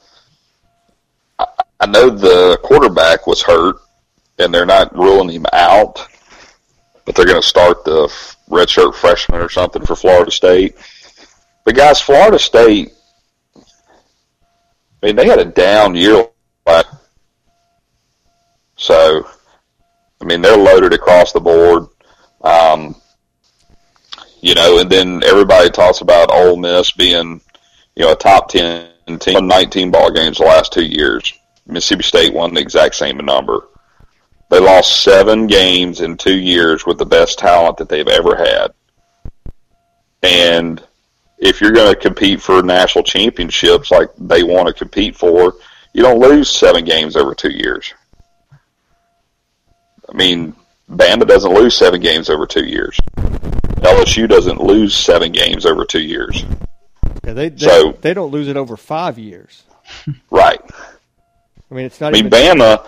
I know the quarterback was hurt, and they're not ruling him out, but they're going to start the redshirt freshman or something for Florida State. But, guys, Florida State, I mean, they had a down year last. So, I mean, they're loaded across the board. And then everybody talks about Ole Miss being, a top 10 team, 19 ball games the last 2 years. Mississippi State won the exact same number. They lost 7 games in 2 years with the best talent that they've ever had. And if you're going to compete for national championships like they want to compete for, you don't lose 7 games over 2 years. I mean, Bama doesn't lose 7 games over 2 years. LSU doesn't lose 7 games over 2 years. Yeah, they don't lose it over 5 years. Right. I mean, it's not. Bama.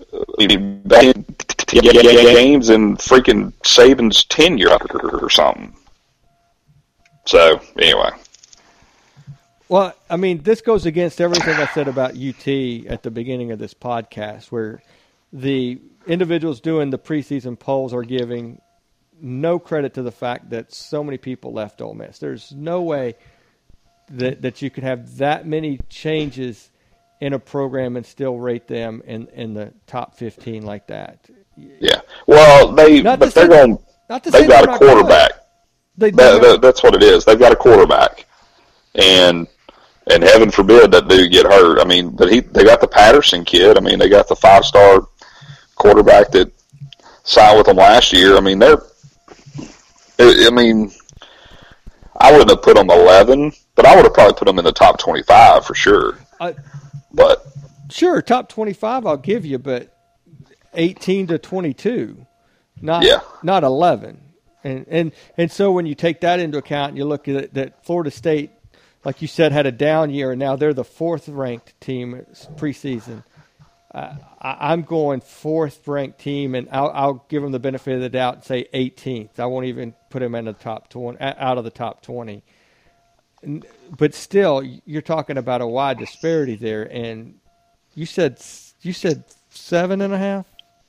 Games in freaking Saban's tenure or something. So anyway. Well, I mean, this goes against everything I said about UT at the beginning of this podcast, where the individuals doing the preseason polls are giving no credit to the fact that so many people left Ole Miss. There's no way that you could have that many changes in a program and still rate them in the top 15 like that. Yeah. Well, they've got a quarterback. That's what it is. They've got a quarterback, and heaven forbid that dude get hurt. I mean, but they got the Patterson kid. I mean, they got the 5-star quarterback that signed with them last year. I mean, I wouldn't have put them 11, but I would have probably put them in the top 25 for sure. But sure, top 25 I'll give you, but 18 to 22, not 11. And so when you take that into account, and you look at it, that Florida State, like you said, had a down year, and now they're the 4th ranked team preseason. I'm going 4th ranked team, and I'll give them the benefit of the doubt and say 18th. I won't even put them in the top 20, out of the top 20. But still, you're talking about a wide disparity there, and you said 7.5.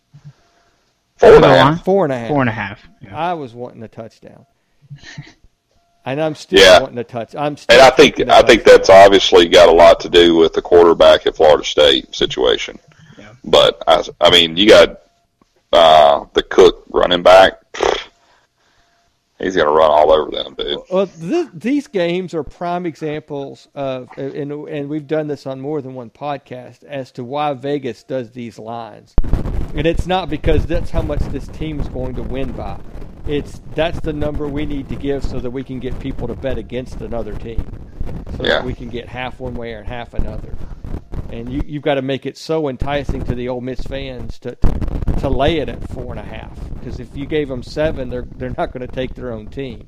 4.5. 4.5. 4.5. Yeah. I was wanting a touchdown, and I'm still wanting a touch. I think that's obviously got a lot to do with the quarterback at Florida State situation. Yeah. But I mean, you got the Cook running back. He's going to run all over them, dude. Well, these games are prime examples of, and we've done this on more than one podcast, as to why Vegas does these lines. And it's not because that's how much this team is going to win by. That's the number we need to give so that we can get people to bet against another team. So that we can get half one way and half another. And you've got to make it so enticing to the Ole Miss fans to lay it at 4.5. Because if you gave them 7, they're not going to take their own team.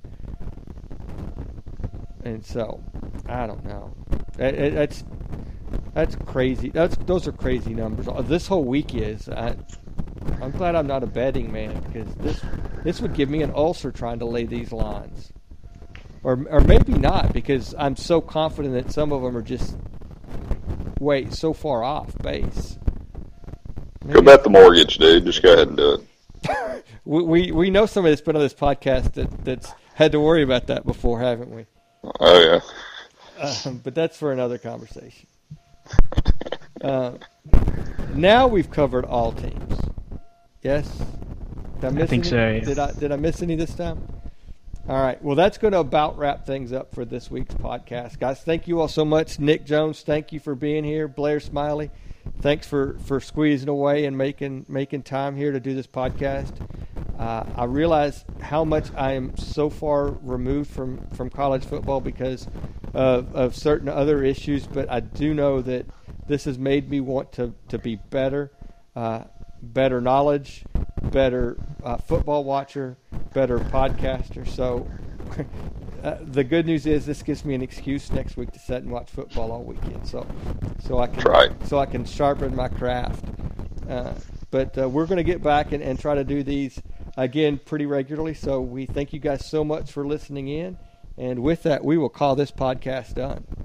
And so, I don't know. That's crazy. Those are crazy numbers. This whole week is. I'm glad I'm not a betting man, because this would give me an ulcer trying to lay these lines. Or maybe not, because I'm so confident that some of them are just so far off base. Maybe. Go bet the mortgage, dude. Just go ahead and do it. we know somebody that's been on this podcast that's had to worry about that before, haven't we? Oh, yeah. But that's for another conversation. Now we've covered all teams. Yes? I think so, yeah. Did I miss any this time? All right. Well, that's going to about wrap things up for this week's podcast. Guys, thank you all so much. Nick Jones, thank you for being here. Blair Smiley, thanks for squeezing away and making time here to do this podcast. I realize how much I am so far removed from college football because of certain other issues, but I do know that this has made me want to be better, better knowledge, better football watcher, better podcaster. So the good news is this gives me an excuse next week to sit and watch football all weekend. So I can sharpen my craft. But we're going to get back and try to do these again pretty regularly. So we thank you guys so much for listening in. And with that, we will call this podcast done.